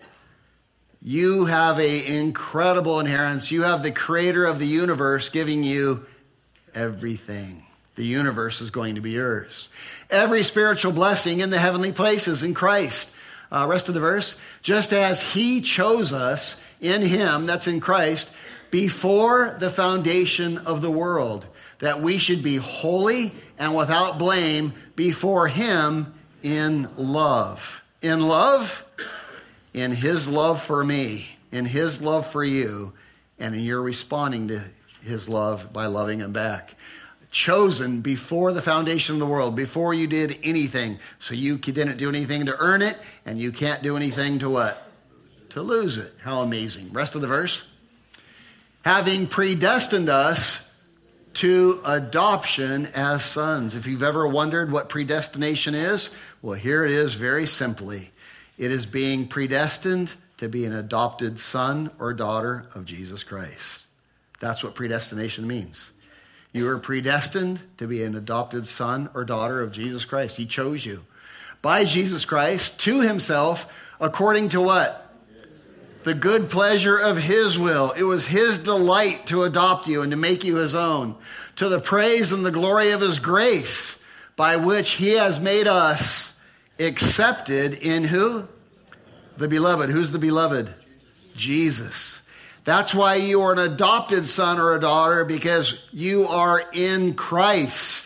You have an incredible inheritance. You have the creator of the universe giving you everything. The universe is going to be yours. Every spiritual blessing in the heavenly places in Christ. Rest of the verse. Just as he chose us in him, that's in Christ, before the foundation of the world, that we should be holy and without blame before him in love. In love? In his love for me, in his love for you, and you're responding to his love by loving him back. Chosen before the foundation of the world, before you did anything. So you didn't do anything to earn it, and you can't do anything to what? To lose it. How amazing. Rest of the verse. Having predestined us to adoption as sons. If you've ever wondered what predestination is, well, here it is very simply. It is being predestined to be an adopted son or daughter of Jesus Christ. That's what predestination means. You are predestined to be an adopted son or daughter of Jesus Christ. He chose you by Jesus Christ to himself according to what? The good pleasure of his will. It was his delight to adopt you and to make you his own, to the praise and the glory of his grace, by which he has made us accepted in who? The beloved. Who's the beloved? Jesus. That's why you are an adopted son or a daughter, because you are in Christ.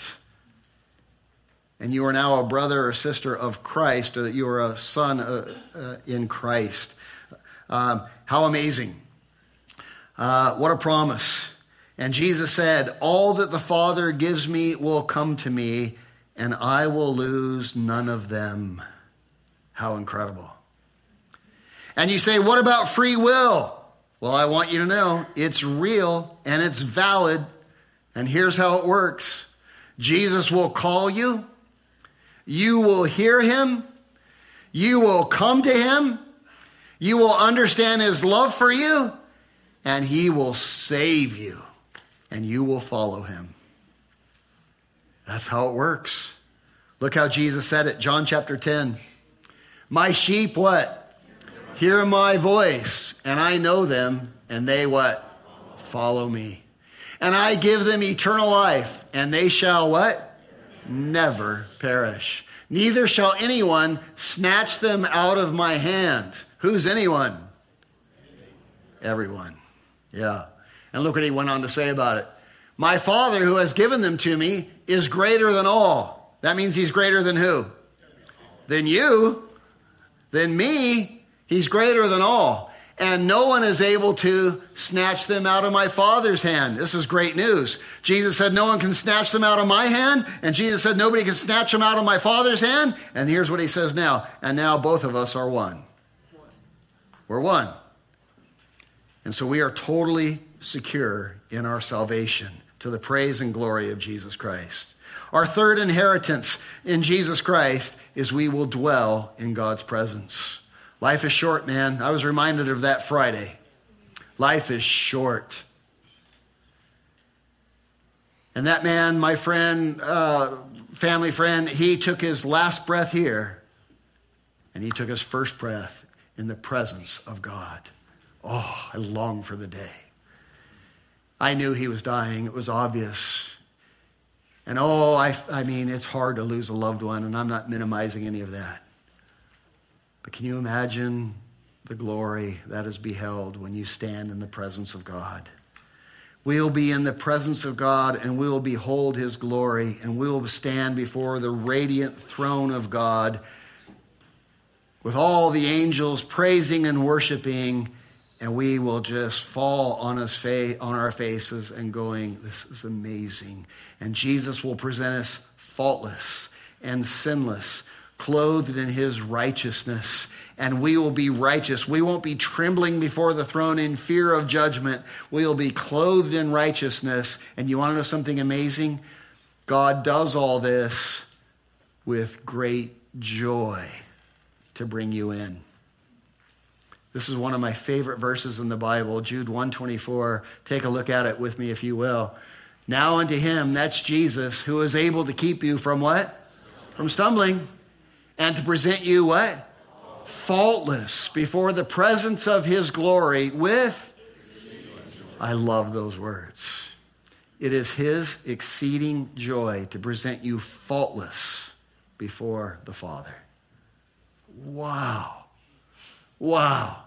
And you are now a brother or sister of Christ. Or you are a son in Christ. How amazing. What a promise. And Jesus said, all that the Father gives me will come to me, and I will lose none of them. How incredible. And you say, what about free will? Well, I want you to know it's real and it's valid. And here's how it works. Jesus will call you. You will hear him. You will come to him. You will understand his love for you. And he will save you. And you will follow him. That's how it works. Look how Jesus said it. John chapter 10. My sheep what? Hear my voice, and I know them, and they what? Follow me. And I give them eternal life, and they shall what? Never perish. Neither shall anyone snatch them out of my hand. Who's anyone? Everyone. Yeah. And look what he went on to say about it. My Father who has given them to me is greater than all. That means he's greater than who? Than you. Than me. He's greater than all. And no one is able to snatch them out of my Father's hand. This is great news. Jesus said no one can snatch them out of my hand. And Jesus said nobody can snatch them out of my Father's hand. And here's what he says now. And now both of us are one. We're one. And so we are totally secure in our salvation to the praise and glory of Jesus Christ. Our third inheritance in Jesus Christ is we will dwell in God's presence. Life is short, man. I was reminded of that Friday. Life is short. And that man, my friend, family friend, he took his last breath here, and he took his first breath in the presence of God. Oh, I long for the day. I knew he was dying. It was obvious. And I mean, it's hard to lose a loved one, and I'm not minimizing any of that. But can you imagine the glory that is beheld when you stand in the presence of God? We'll be in the presence of God, and we'll behold his glory, and we'll stand before the radiant throne of God with all the angels praising and worshiping, and we will just fall on our faces and going, this is amazing. And Jesus will present us faultless and sinless, clothed in his righteousness, and we will be righteous. We won't be trembling before the throne in fear of judgment. We will be clothed in righteousness. And you want to know something amazing? God does all this with great joy to bring you in. This is one of my favorite verses in the Bible, Jude 1:24. Take a look at it with me if you will. Now unto him, that's Jesus, who is able to keep you from what? From stumbling. And to present you what? Faultless before the presence of his glory with, I love those words. It is his exceeding joy to present you faultless before the Father. Wow. Wow.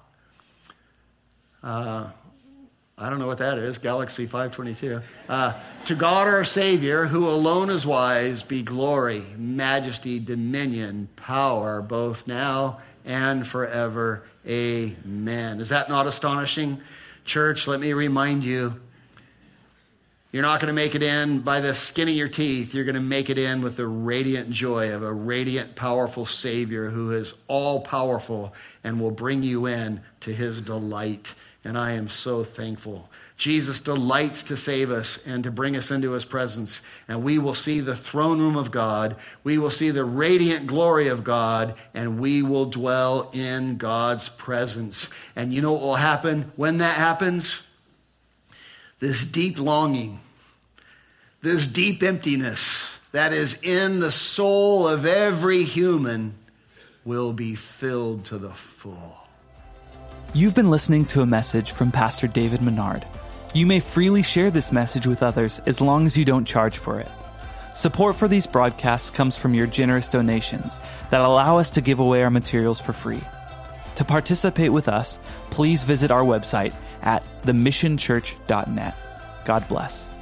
I don't know what that is. Galaxy 522. To God our Savior, who alone is wise, be glory, majesty, dominion, power, both now and forever. Amen. Is that not astonishing? Church, let me remind you, you're not going to make it in by the skin of your teeth. You're going to make it in with the radiant joy of a radiant, powerful Savior who is all powerful and will bring you in to his delight. And I am so thankful. Jesus delights to save us and to bring us into his presence. And we will see the throne room of God. We will see the radiant glory of God. And we will dwell in God's presence. And you know what will happen when that happens? This deep longing, this deep emptiness that is in the soul of every human will be filled to the full. You've been listening to a message from Pastor David Menard. You may freely share this message with others as long as you don't charge for it. Support for these broadcasts comes from your generous donations that allow us to give away our materials for free. To participate with us, please visit our website at themissionchurch.net. God bless.